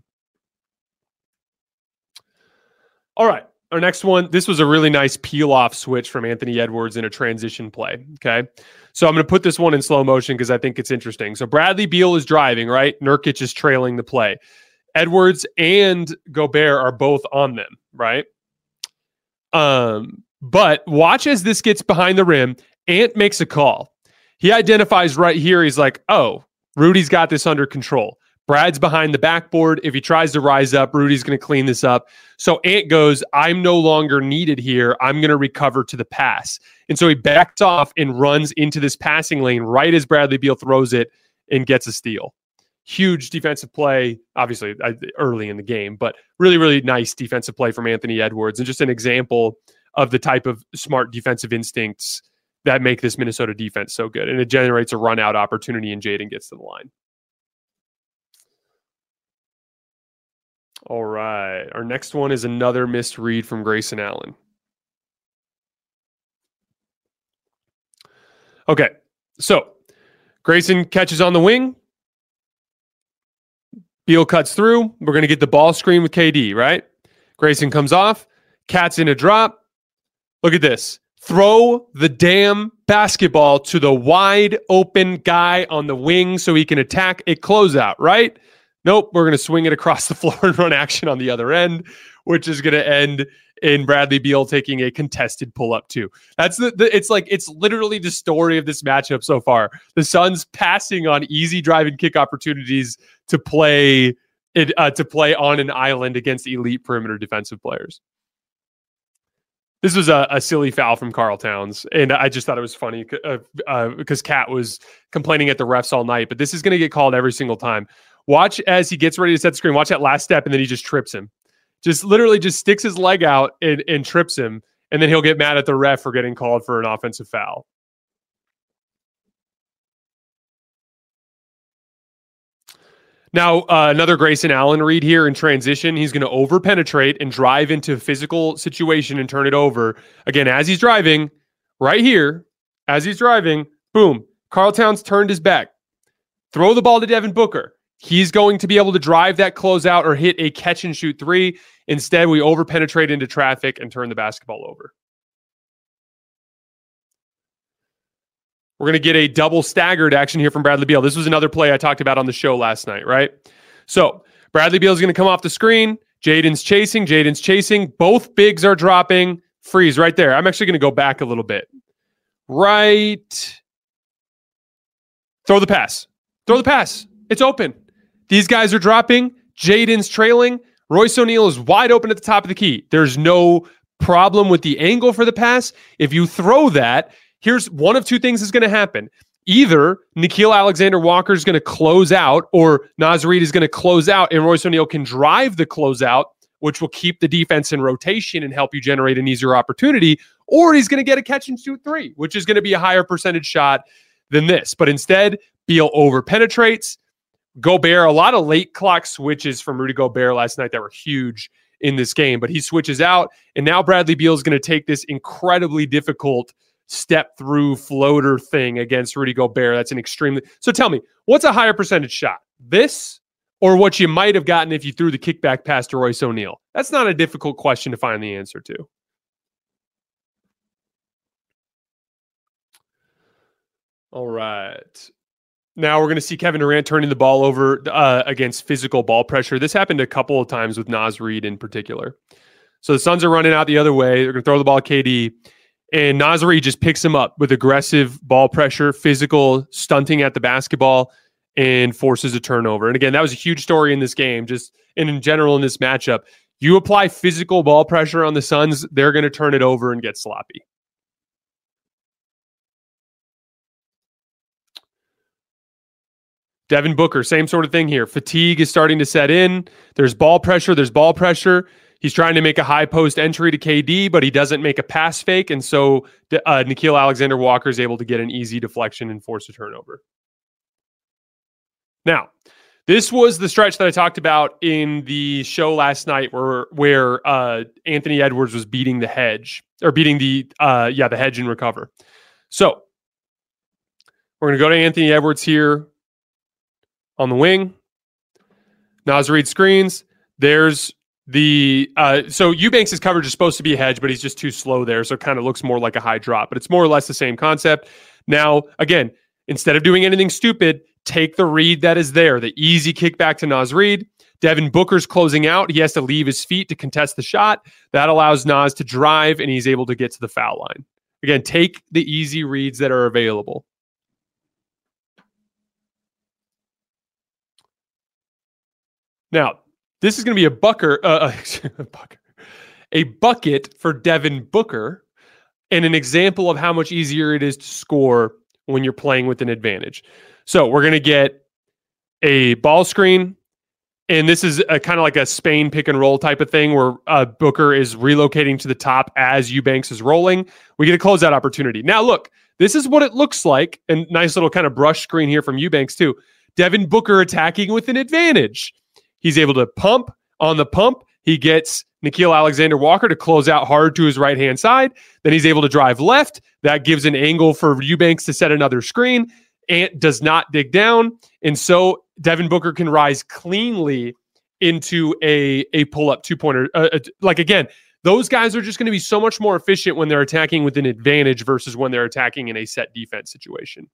All right, our next one. This was a really nice peel-off switch from Anthony Edwards in a transition play, okay? So I'm going to put this one in slow motion because I think it's interesting. So Bradley Beal is driving, right? Nurkic is trailing the play. Edwards and Gobert are both on them, right? Um, but watch as this gets behind the rim. Ant makes a call. He identifies right here. He's like, oh, Rudy's got this under control. Brad's behind the backboard. If he tries to rise up, Rudy's going to clean this up. So Ant goes, I'm no longer needed here. I'm going to recover to the pass. And so he backs off and runs into this passing lane right as Bradley Beal throws it and gets a steal. Huge defensive play, obviously early in the game, but really, really nice defensive play from Anthony Edwards. And just an example of the type of smart defensive instincts that make this Minnesota defense so good. And it generates a run out opportunity and Jaden gets to the line. All right. Our next one is another missed read from Grayson Allen. Okay. So Grayson catches on the wing. Beal cuts through. We're going to get the ball screen with K D, right? Grayson comes off. Cat's in a drop. Look at this. Throw the damn basketball to the wide open guy on the wing so he can attack a closeout, right? Nope, we're going to swing it across the floor and run action on the other end, which is going to end in Bradley Beal taking a contested pull-up too. That's the, the it's like it's literally the story of this matchup so far. The Suns passing on easy drive and kick opportunities to play it uh, to play on an island against elite perimeter defensive players. This was a, a silly foul from Karl Towns, and I just thought it was funny uh, uh, because Kat was complaining at the refs all night, but this is going to get called every single time. Watch as he gets ready to set the screen. Watch that last step, and then he just trips him. Just literally just sticks his leg out and, and trips him, and then he'll get mad at the ref for getting called for an offensive foul. Now, uh, another Grayson Allen read here in transition. He's going to over-penetrate and drive into a physical situation and turn it over. Again, as he's driving, right here, as he's driving, boom, Karl Towns turned his back. Throw the ball to Devin Booker. He's going to be able to drive that closeout or hit a catch and shoot three. Instead, we over-penetrate into traffic and turn the basketball over. We're going to get a double staggered action here from Bradley Beal. This was another play I talked about on the show last night, right? So Bradley Beal is going to come off the screen. Jaden's chasing. Jaden's chasing. Both bigs are dropping. Freeze right there. I'm actually going to go back a little bit. Right. Throw the pass. Throw the pass. It's open. These guys are dropping. Jaden's trailing. Royce O'Neal is wide open at the top of the key. There's no problem with the angle for the pass. If you throw that, here's one of two things is going to happen. Either Nickeil Alexander-Walker is going to close out, or Naz Reid is going to close out, and Royce O'Neal can drive the closeout, which will keep the defense in rotation and help you generate an easier opportunity, or he's going to get a catch and shoot three, which is going to be a higher percentage shot than this. But instead, Beal over-penetrates. Gobert, a lot of late clock switches from Rudy Gobert last night that were huge in this game, but he switches out, and now Bradley Beal is going to take this incredibly difficult step through floater thing against Rudy Gobert. That's an extremely... So tell me, what's a higher percentage shot? This or what you might have gotten if you threw the kickback pass to Royce O'Neal? That's not a difficult question to find the answer to. All right. Now we're going to see Kevin Durant turning the ball over uh, against physical ball pressure. This happened a couple of times with Naz Reid in particular. So the Suns are running out the other way. They're going to throw the ball at K D. And Naz Reid just picks him up with aggressive ball pressure, physical, stunting at the basketball, and forces a turnover. And again, that was a huge story in this game, just and in general in this matchup. You apply physical ball pressure on the Suns, they're going to turn it over and get sloppy. Devin Booker, same sort of thing here. Fatigue is starting to set in. There's ball pressure. There's ball pressure. He's trying to make a high post entry to K D, but he doesn't make a pass fake. And so uh, Nickeil Alexander-Walker is able to get an easy deflection and force a turnover. Now, this was the stretch that I talked about in the show last night where where uh, Anthony Edwards was beating the hedge, or beating the, uh, yeah, the hedge and recover. So we're going to go to Anthony Edwards here on the wing. Naz Reid screens. There's the, uh, so Eubanks' coverage is supposed to be a hedge, but he's just too slow there. So it kind of looks more like a high drop, but it's more or less the same concept. Now, again, instead of doing anything stupid, take the read that is there. The easy kick back to Naz Reid. Devin Booker's closing out. He has to leave his feet to contest the shot. That allows Naz to drive, and he's able to get to the foul line. Again, take the easy reads that are available. Now, this is going to be a bucker, uh, a, bucker, a bucket for Devin Booker, and an example of how much easier it is to score when you're playing with an advantage. So we're going to get a ball screen, and this is a kind of like a Spain pick and roll type of thing where uh, Booker is relocating to the top as Eubanks is rolling. We get a closeout opportunity. Now, look, this is what it looks like, and nice little kind of brush screen here from Eubanks too. Devin Booker attacking with an advantage. He's able to pump. On the pump, he gets Nickeil Alexander-Walker to close out hard to his right-hand side. Then he's able to drive left. That gives an angle for Eubanks to set another screen. Ant does not dig down. And so Devin Booker can rise cleanly into a, a pull-up two-pointer. Uh, uh, like, again, those guys are just going to be so much more efficient when they're attacking with an advantage versus when they're attacking in a set defense situation.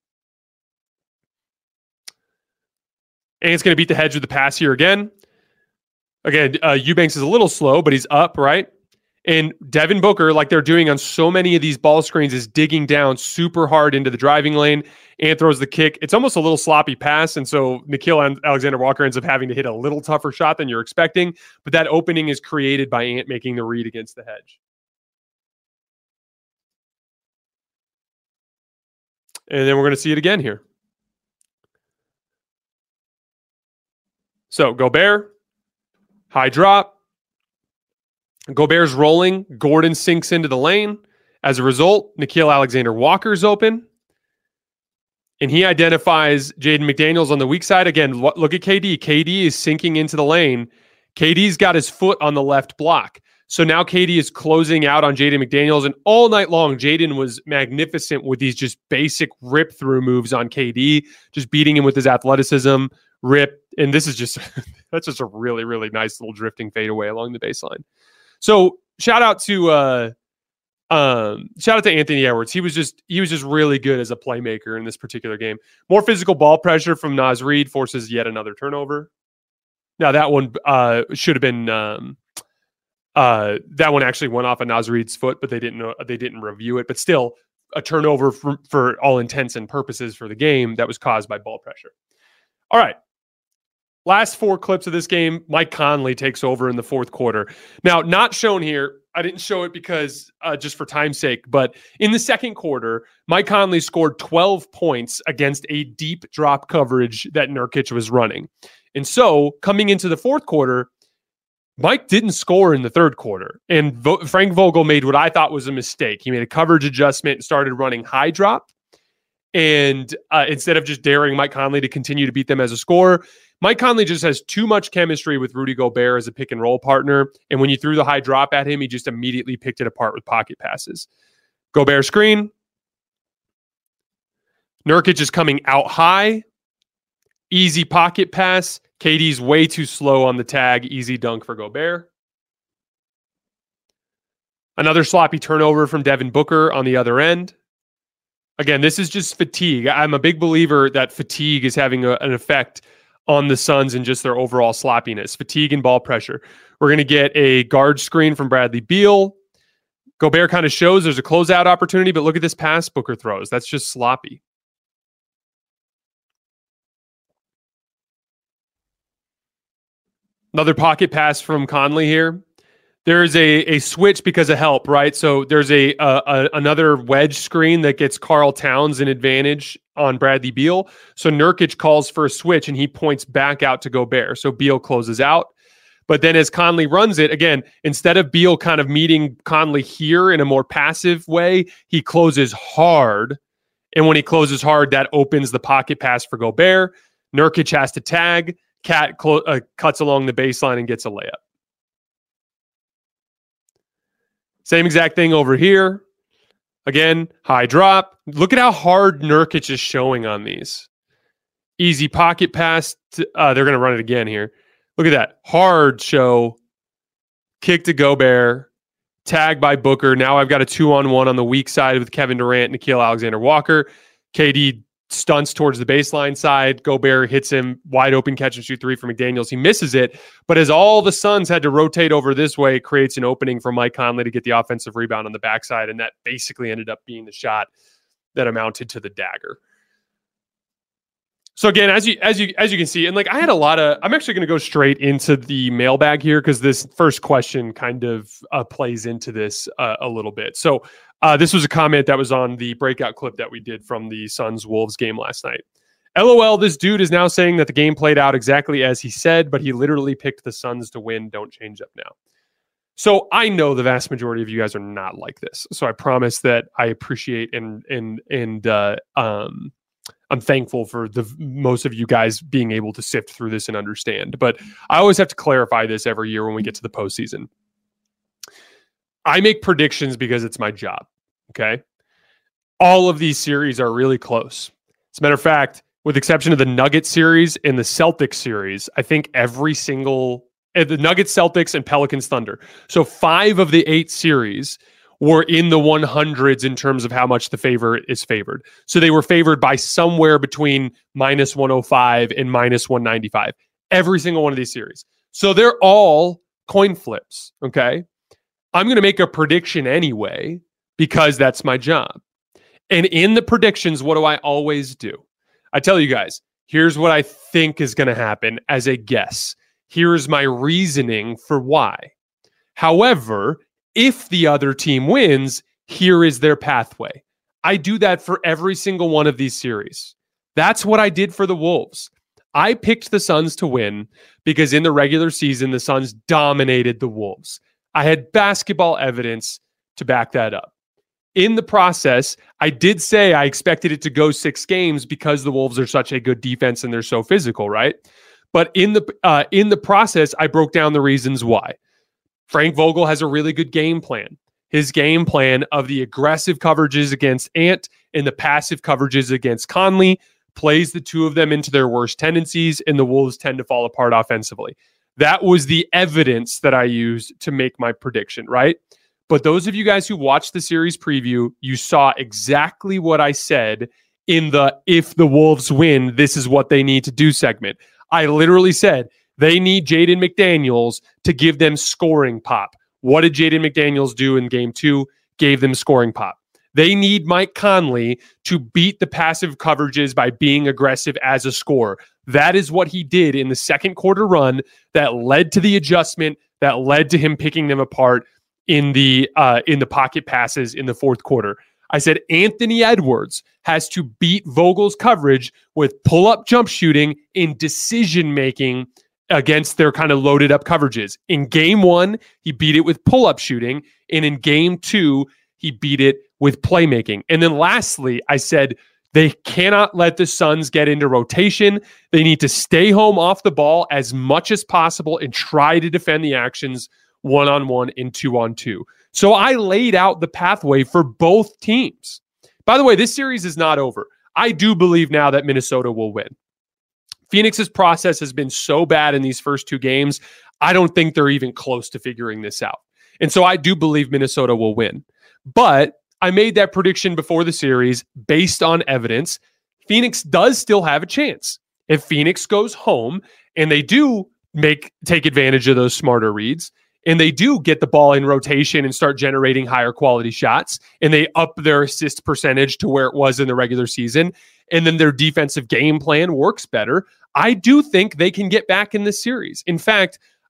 And it's going to beat the hedge with the pass here again. Again, uh, Eubanks is a little slow, but he's up, right? And Devin Booker, like they're doing on so many of these ball screens, is digging down super hard into the driving lane and throws the kick. It's almost a little sloppy pass, and so Nickeil Alexander-Walker ends up having to hit a little tougher shot than you're expecting, but that opening is created by Ant making the read against the hedge. And then we're going to see it again here. So Gobert, high drop. Gobert's rolling. Gordon sinks into the lane. As a result, Nickeil Alexander-Walker's open. And he identifies Jaden McDaniels on the weak side. Again, look at K D. K D is sinking into the lane. K D's got his foot on the left block. So now K D is closing out on Jaden McDaniels. And all night long, Jaden was magnificent with these just basic rip-through moves on K D, just beating him with his athleticism, rip. And this is just, that's just a really, really nice little drifting fadeaway along the baseline. So shout out to uh, um, shout out to Anthony Edwards. He was just he was just really good as a playmaker in this particular game. More physical ball pressure from Naz Reid forces yet another turnover. Now that one uh, should have been um, uh, that one actually went off of Naz Reid's foot, but they didn't know, they didn't review it. But still, a turnover for, for all intents and purposes for the game that was caused by ball pressure. All right. Last four clips of this game, Mike Conley takes over in the fourth quarter. Now, not shown here. I didn't show it because uh, just for time's sake, but in the second quarter, Mike Conley scored twelve points against a deep drop coverage that Nurkic was running. And so coming into the fourth quarter, Mike didn't score in the third quarter. And Vo- Frank Vogel made what I thought was a mistake. He made a coverage adjustment and started running high drop. And uh, instead of just daring Mike Conley to continue to beat them as a scorer, Mike Conley just has too much chemistry with Rudy Gobert as a pick and roll partner. And when you threw the high drop at him, he just immediately picked it apart with pocket passes. Gobert screen. Nurkic is coming out high. Easy pocket pass. K D's way too slow on the tag. Easy dunk for Gobert. Another sloppy turnover from Devin Booker on the other end. Again, this is just fatigue. I'm a big believer that fatigue is having a, an effect on the Suns and just their overall sloppiness. Fatigue and ball pressure. We're going to get a guard screen from Bradley Beal. Gobert kind of shows there's a closeout opportunity, but look at this pass Booker throws. That's just sloppy. Another pocket pass from Conley here. there's a a switch because of help, right? So there's a, a, a another wedge screen that gets Karl Towns an advantage on Bradley Beal. So Nurkic calls for a switch and he points back out to Gobert. So Beal closes out. But then as Conley runs it, again, instead of Beal kind of meeting Conley here in a more passive way, he closes hard. And when he closes hard, that opens the pocket pass for Gobert. Nurkic has to tag. Cat clo- uh, cuts along the baseline and gets a layup. Same exact thing over here. Again, high drop. Look at how hard Nurkic is showing on these. Easy pocket pass. To, uh, they're going to run it again here. Look at that. Hard show. Kick to Gobert. Tag by Booker. Now I've got a two-on-one on the weak side with Kevin Durant and Nickeil Alexander-Walker. K D stunts towards the baseline side. Gobert hits him wide open catch and shoot three for McDaniels. He misses it, but as all the Suns had to rotate over this way, it creates an opening for Mike Conley to get the offensive rebound on the backside, and that basically ended up being the shot that amounted to the dagger. So again, as you as you as you can see, and like I had a lot of, I'm actually going to go straight into the mailbag here because this first question kind of uh, plays into this uh, a little bit. So uh, this was a comment that was on the breakout clip that we did from the Suns Wolves game last night. LOL, this dude is now saying that the game played out exactly as he said, but he literally picked the Suns to win. Don't change up now. So I know the vast majority of you guys are not like this. So I promise that I appreciate and and and uh, um. I'm thankful for the most of you guys being able to sift through this and understand. But I always have to clarify this every year when we get to the postseason. I make predictions because it's my job. Okay. All of these series are really close. As a matter of fact, with the exception of the Nuggets series and the Celtics series, I think every single uh, the Nuggets, Celtics, and Pelicans Thunder. So five of the eight series were in the one hundreds in terms of how much the favorite is favored. So they were favored by somewhere between minus one oh five and minus one ninety-five. Every single one of these series. So they're all coin flips, okay? I'm going to make a prediction anyway because that's my job. And in the predictions, what do I always do? I tell you guys, here's what I think is going to happen as a guess. Here's my reasoning for why. However, if the other team wins, here is their pathway. I do that for every single one of these series. That's what I did for the Wolves. I picked the Suns to win because in the regular season, the Suns dominated the Wolves. I had basketball evidence to back that up. In the process, I did say I expected it to go six games because the Wolves are such a good defense and they're so physical, right? But in the uh, in the process, I broke down the reasons why. Frank Vogel has a really good game plan. His game plan of the aggressive coverages against Ant and the passive coverages against Conley plays the two of them into their worst tendencies, and the Wolves tend to fall apart offensively. That was the evidence that I used to make my prediction, right? But those of you guys who watched the series preview, you saw exactly what I said in the if the Wolves win, this is what they need to do segment. I literally said, they need Jaden McDaniels to give them scoring pop. What did Jaden McDaniels do in game two? Gave them scoring pop. They need Mike Conley to beat the passive coverages by being aggressive as a scorer. That is what he did in the second quarter run that led to the adjustment, that led to him picking them apart in the uh, in the pocket passes in the fourth quarter. I said Anthony Edwards has to beat Vogel's coverage with pull-up jump shooting in decision-making against their kind of loaded up coverages. In game one, he beat it with pull-up shooting. And in game two, he beat it with playmaking. And then lastly, I said they cannot let the Suns get into rotation. They need to stay home off the ball as much as possible and try to defend the actions one-on-one and two-on-two. So I laid out the pathway for both teams. By the way, this series is not over. I do believe now that Minnesota will win. Phoenix's process has been so bad in these first two games, I don't think they're even close to figuring this out. And so I do believe Minnesota will win. But I made that prediction before the series based on evidence. Phoenix does still have a chance. If Phoenix goes home and they do make take advantage of those smarter reads, and they do get the ball in rotation and start generating higher quality shots, and they up their assist percentage to where it was in the regular season, and then their defensive game plan works better, I do think they can get back in this series. In fact,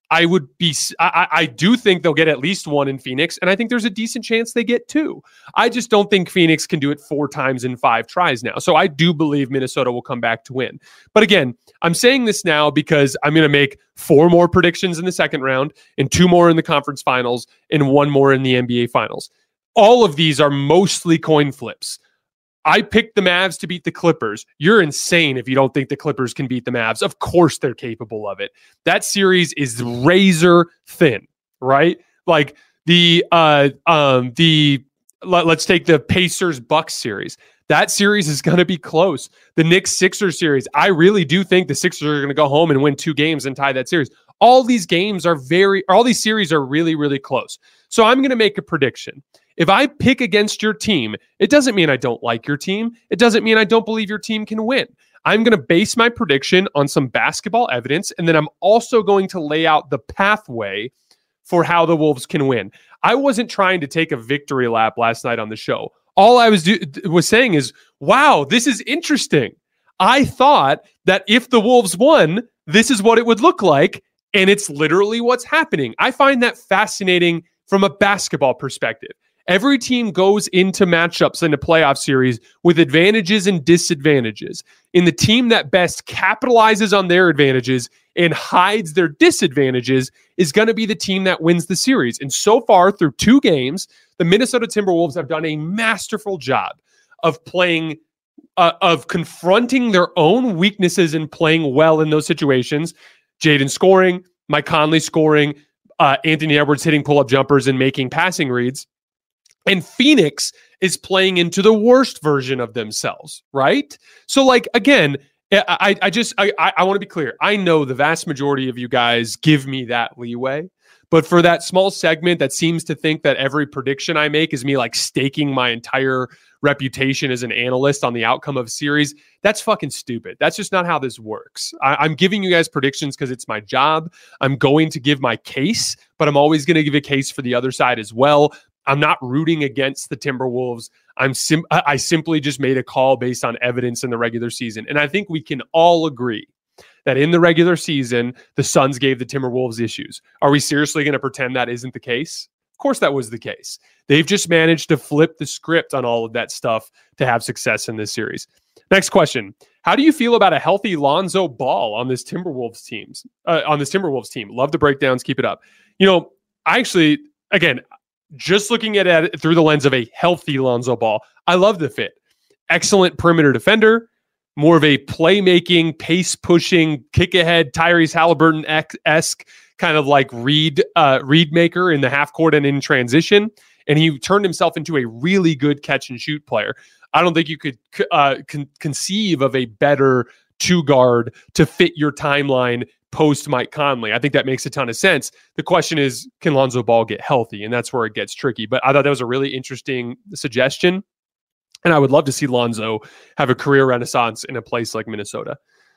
I would be, I, I do think they'll get at least one in Phoenix, and I think there's a decent chance they get two. I just don't think Phoenix can do it four times in five tries now. So I do believe Minnesota will come back to win. But again, I'm saying this now because I'm going to make four more predictions in the second round, and two more in the conference finals, and one more in the N B A finals. All of these are mostly coin flips. I picked the Mavs to beat the Clippers. You're insane if you don't think the Clippers can beat the Mavs. Of course they're capable of it. That series is razor thin, right? Like the uh um the let, let's take the Pacers Bucks series. That series is going to be close. The Knicks Sixers series, I really do think the Sixers are going to go home and win two games and tie that series. All these games are very all these series are really really close. So I'm going to make a prediction. If I pick against your team, it doesn't mean I don't like your team. It doesn't mean I don't believe your team can win. I'm going to base my prediction on some basketball evidence, and then I'm also going to lay out the pathway for how the Wolves can win. I wasn't trying to take a victory lap last night on the show. All I was do- was saying is, wow, this is interesting. I thought that if the Wolves won, this is what it would look like, and it's literally what's happening. I find that fascinating from a basketball perspective. Every team goes into matchups in a playoff series with advantages and disadvantages. And the team that best capitalizes on their advantages and hides their disadvantages is going to be the team that wins the series. And so far, through two games, the Minnesota Timberwolves have done a masterful job of playing, uh, of confronting their own weaknesses and playing well in those situations. Jaden scoring, Mike Conley scoring, uh, Anthony Edwards hitting pull-up jumpers and making passing reads. And Phoenix is playing into the worst version of themselves, right? So, like, again, I, I just, I, I want to be clear. I know the vast majority of you guys give me that leeway. But for that small segment that seems to think that every prediction I make is me, like, staking my entire reputation as an analyst on the outcome of a series, that's fucking stupid. That's just not how this works. I, I'm giving you guys predictions because it's my job. I'm going to give my case, but I'm always going to give a case for the other side as well. I'm not rooting against the Timberwolves. I'm sim- I simply just made a call based on evidence in the regular season. And I think we can all agree that in the regular season, the Suns gave the Timberwolves issues. Are we seriously going to pretend that isn't the case? Of course that was the case. They've just managed to flip the script on all of that stuff to have success in this series. Next question. How do you feel about a healthy Lonzo Ball on this Timberwolves teams, uh, on this Timberwolves team? Love the breakdowns. Keep it up. You know, I actually, again, just looking at it through the lens of a healthy Lonzo Ball, I love the fit. Excellent perimeter defender, more of a playmaking, pace-pushing, kick-ahead, Tyrese Halliburton-esque kind of like read uh, read maker in the half court and in transition. And he turned himself into a really good catch-and-shoot player. I don't think you could uh, con- conceive of a better two-guard to fit your timeline post Mike Conley. I think that makes a ton of sense. The question is, can Lonzo Ball get healthy? And that's where it gets tricky. But I thought that was a really interesting suggestion. And I would love to see Lonzo have a career renaissance in a place like Minnesota.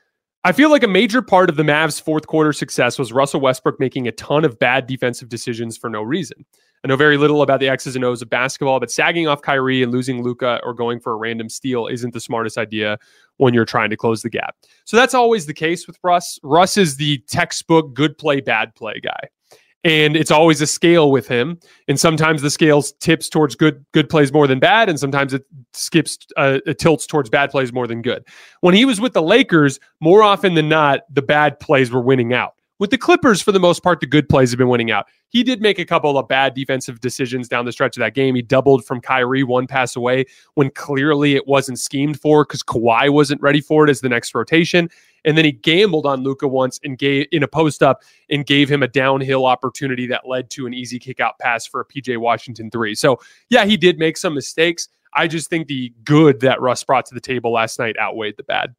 I feel like a major part of the Mavs' fourth quarter success was Russell Westbrook making a ton of bad defensive decisions for no reason. I know very little about the X's and O's of basketball, but sagging off Kyrie and losing Luka or going for a random steal isn't the smartest idea when you're trying to close the gap. So that's always the case with Russ. Russ is the textbook good play, bad play guy. And it's always a scale with him. And sometimes the scale tips towards good good plays more than bad. And sometimes it skips, uh, it tilts towards bad plays more than good. When he was with the Lakers, more often than not, the bad plays were winning out. With the Clippers, for the most part, the good plays have been winning out. He did make a couple of bad defensive decisions down the stretch of that game. He doubled from Kyrie one pass away when clearly it wasn't schemed for because Kawhi wasn't ready for it as the next rotation. And then he gambled on Luka once and gave in a post-up and gave him a downhill opportunity that led to an easy kick-out pass for a P J Washington three. So, yeah, he did make some mistakes. I just think the good that Russ brought to the table last night outweighed the bad.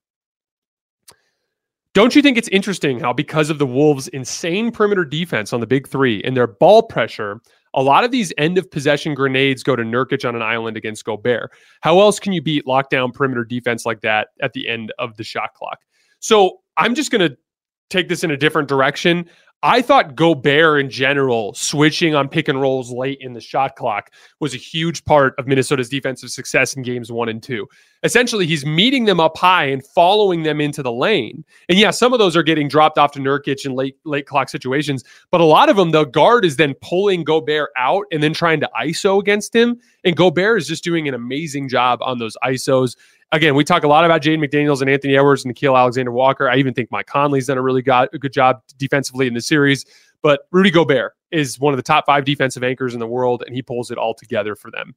Don't you think it's interesting how because of the Wolves' insane perimeter defense on the big three and their ball pressure, a lot of these end-of-possession grenades go to Nurkic on an island against Gobert? How else can you beat lockdown perimeter defense like that at the end of the shot clock? So I'm just going to take this in a different direction. I thought Gobert in general, switching on pick and rolls late in the shot clock, was a huge part of Minnesota's defensive success in games one and two. Essentially, he's meeting them up high and following them into the lane. And yeah, some of those are getting dropped off to Nurkic in late late clock situations, but a lot of them, the guard is then pulling Gobert out and then trying to I S O against him. And Gobert is just doing an amazing job on those I S Os. Again, we talk a lot about Jaden McDaniels and Anthony Edwards and Nickeil Alexander-Walker. I even think Mike Conley's done a really got, a good job defensively in the series. But Rudy Gobert is one of the top five defensive anchors in the world, and he pulls it all together for them.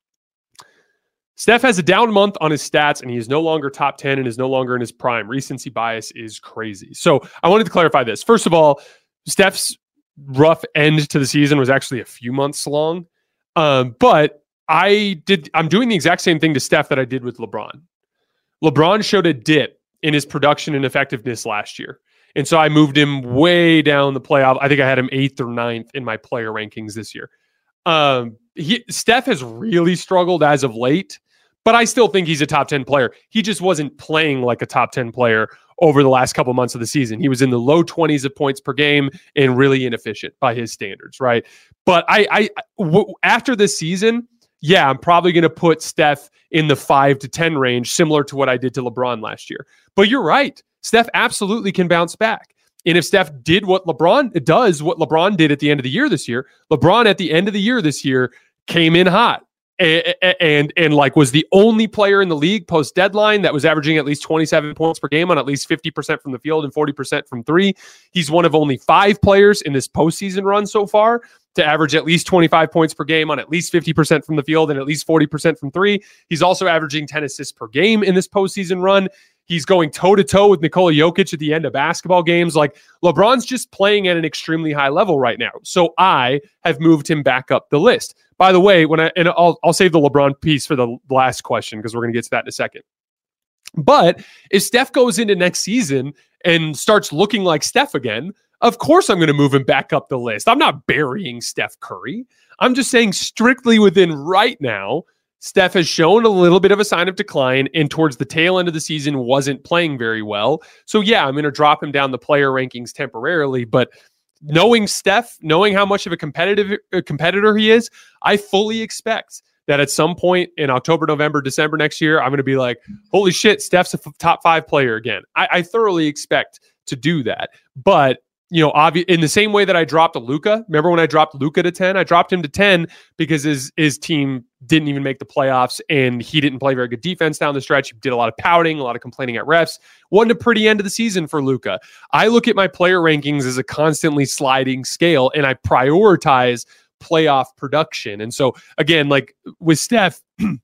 Steph has a down month on his stats, and he is no longer top ten and is no longer in his prime. Recency bias is crazy. So I wanted to clarify this. First of all, Steph's rough end to the season was actually a few months long. Um, but I did, I'm doing the exact same thing to Steph that I did with LeBron. LeBron showed a dip in his production and effectiveness last year. And so I moved him way down the playoff. I think I had him eighth or ninth in my player rankings this year. Um, he, Steph has really struggled as of late, but I still think he's a top ten player. He just wasn't playing like a top ten player over the last couple months of the season. He was in the low twenties of points per game and really inefficient by his standards, right? But I, I w- after this season, yeah, I'm probably going to put Steph in the five to ten range, similar to what I did to LeBron last year. But you're right. Steph absolutely can bounce back. And if Steph did what LeBron does, what LeBron did at the end of the year this year, LeBron at the end of the year this year came in hot and, and, and like was the only player in the league post deadline that was averaging at least twenty-seven points per game on at least fifty percent from the field and forty percent from three. He's one of only five players in this postseason run so far to average at least twenty-five points per game on at least fifty percent from the field and at least forty percent from three. He's also averaging ten assists per game in this postseason run. He's going toe-to-toe with Nikola Jokic at the end of basketball games. Like, LeBron's just playing at an extremely high level right now. So I have moved him back up the list. By the way, when I and I'll I'll save the LeBron piece for the last question because we're going to get to that in a second. But if Steph goes into next season and starts looking like Steph again, of course I'm going to move him back up the list. I'm not burying Steph Curry. I'm just saying strictly within right now, Steph has shown a little bit of a sign of decline and towards the tail end of the season wasn't playing very well. So yeah, I'm going to drop him down the player rankings temporarily, but knowing Steph, knowing how much of a competitive uh, competitor he is, I fully expect that at some point in October, November, December next year, I'm going to be like, holy shit, Steph's a f- top five player again. I, I thoroughly expect to do that. But you know, obvi- in the same way that I dropped a Luka, remember when I dropped Luka to ten? I dropped him to ten because his his team didn't even make the playoffs and he didn't play very good defense down the stretch. He did a lot of pouting, a lot of complaining at refs. Wasn't a pretty end of the season for Luka. I look at my player rankings as a constantly sliding scale and I prioritize playoff production. And so again, like with Steph,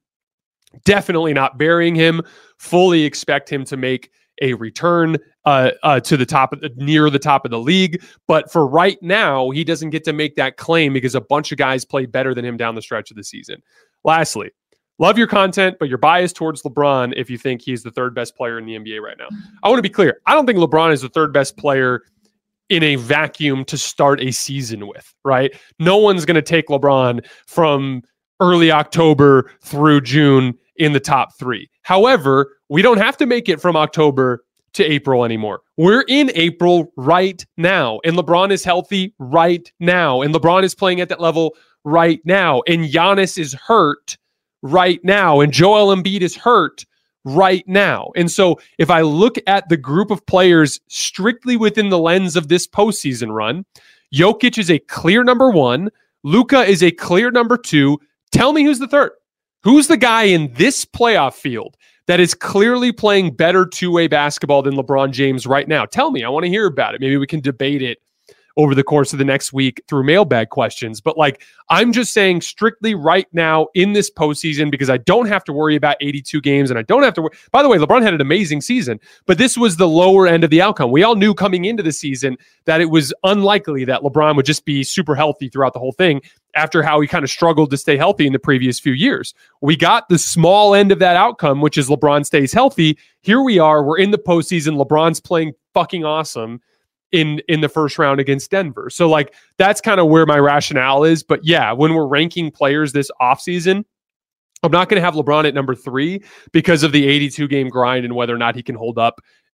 definitely not burying him, fully expect him to make a return uh, uh, to the top, of the, near the top of the league. But for right now, he doesn't get to make that claim because a bunch of guys played better than him down the stretch of the season. Lastly, love your content, but you're biased towards LeBron if you think he's the third best player in the N B A right now. I want to be clear. I don't think LeBron is the third best player in a vacuum to start a season with, right? No one's going to take LeBron from early October through June in the top three. However, we don't have to make it from October to April anymore. We're in April right now, and LeBron is healthy right now, and LeBron is playing at that level right now, and Giannis is hurt right now, and Joel Embiid is hurt right now. And so if I look at the group of players strictly within the lens of this postseason run, Jokic is a clear number one. Luka is a clear number two. Tell me who's the third. Who's the guy in this playoff field that is clearly playing better two-way basketball than LeBron James right now? Tell me. I want to hear about it. Maybe we can debate it over the course of the next week through mailbag questions. But like, I'm just saying strictly right now in this postseason, because I don't have to worry about eighty-two games and I don't have to worry. By the way, LeBron had an amazing season, but this was the lower end of the outcome. We all knew coming into the season that it was unlikely that LeBron would just be super healthy throughout the whole thing after how he kind of struggled to stay healthy in the previous few years. We got the small end of that outcome, which is LeBron stays healthy. Here we are. We're in the postseason. LeBron's playing fucking awesome in in the first round against Denver. So like, that's kind of where my rationale is. But yeah, when we're ranking players this offseason, I'm not going to have LeBron at number three because of the eighty-two game grind and whether or not he can hold up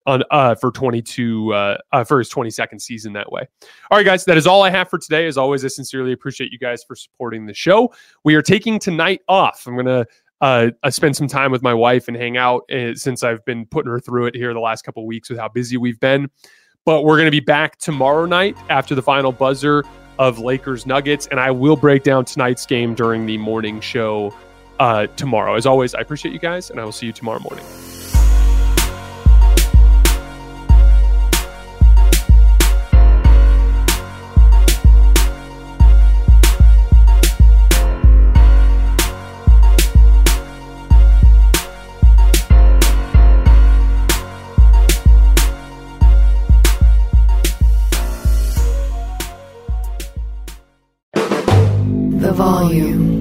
on uh, for twenty-two uh, uh, for his twenty-second season that way. All right, guys, that is all I have for today. As always, I sincerely appreciate you guys for supporting the show. We are taking tonight off. I'm gonna uh, uh, spend some time with my wife and hang out uh, since I've been putting her through it here the last couple of weeks with how busy we've been. But we're gonna be back tomorrow night after the final buzzer of Lakers Nuggets, and I will break down tonight's game during the morning show uh, tomorrow. As always, I appreciate you guys, and I will see you tomorrow morning. Volume.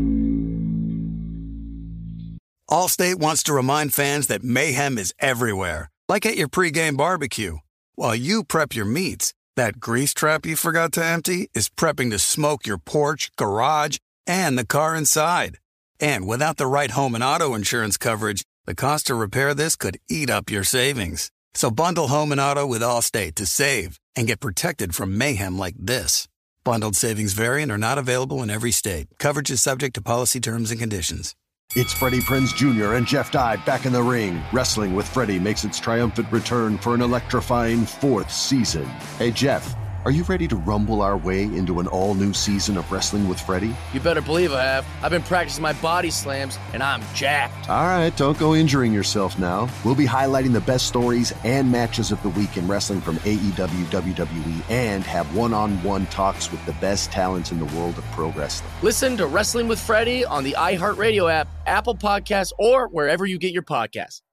Allstate wants to remind fans that mayhem is everywhere, like at your pregame barbecue. While you prep your meats, that grease trap you forgot to empty is prepping to smoke your porch, garage, and the car inside. And without the right home and auto insurance coverage, the cost to repair this could eat up your savings. So bundle home and auto with Allstate to save and get protected from mayhem like this. Bundled savings vary and are not available in every state. Coverage is subject to policy terms and conditions. It's Freddie Prinze Junior and Jeff Dye back in the ring. Wrestling with Freddie makes its triumphant return for an electrifying fourth season. Hey, Jeff, are you ready to rumble our way into an all-new season of Wrestling with Freddie? You better believe I have. I've been practicing my body slams, and I'm jacked. All right, don't go injuring yourself now. We'll be highlighting the best stories and matches of the week in wrestling from A E W, W W E, and have one-on-one talks with the best talents in the world of pro wrestling. Listen to Wrestling with Freddie on the iHeartRadio app, Apple Podcasts, or wherever you get your podcasts.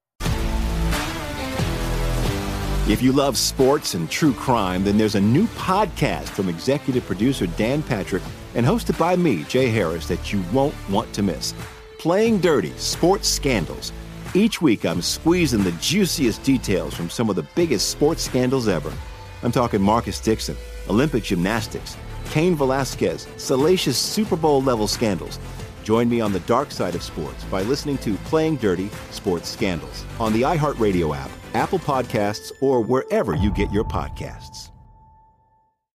If you love sports and true crime, then there's a new podcast from executive producer Dan Patrick and hosted by me, Jay Harris, that you won't want to miss. Playing Dirty: Sports Scandals. Each week, I'm squeezing the juiciest details from some of the biggest sports scandals ever. I'm talking Marcus Dixon, Olympic gymnastics, Cain Velasquez, salacious Super Bowl-level scandals. Join me on the dark side of sports by listening to Playing Dirty: Sports Scandals on the iHeartRadio app, Apple Podcasts, or wherever you get your podcasts.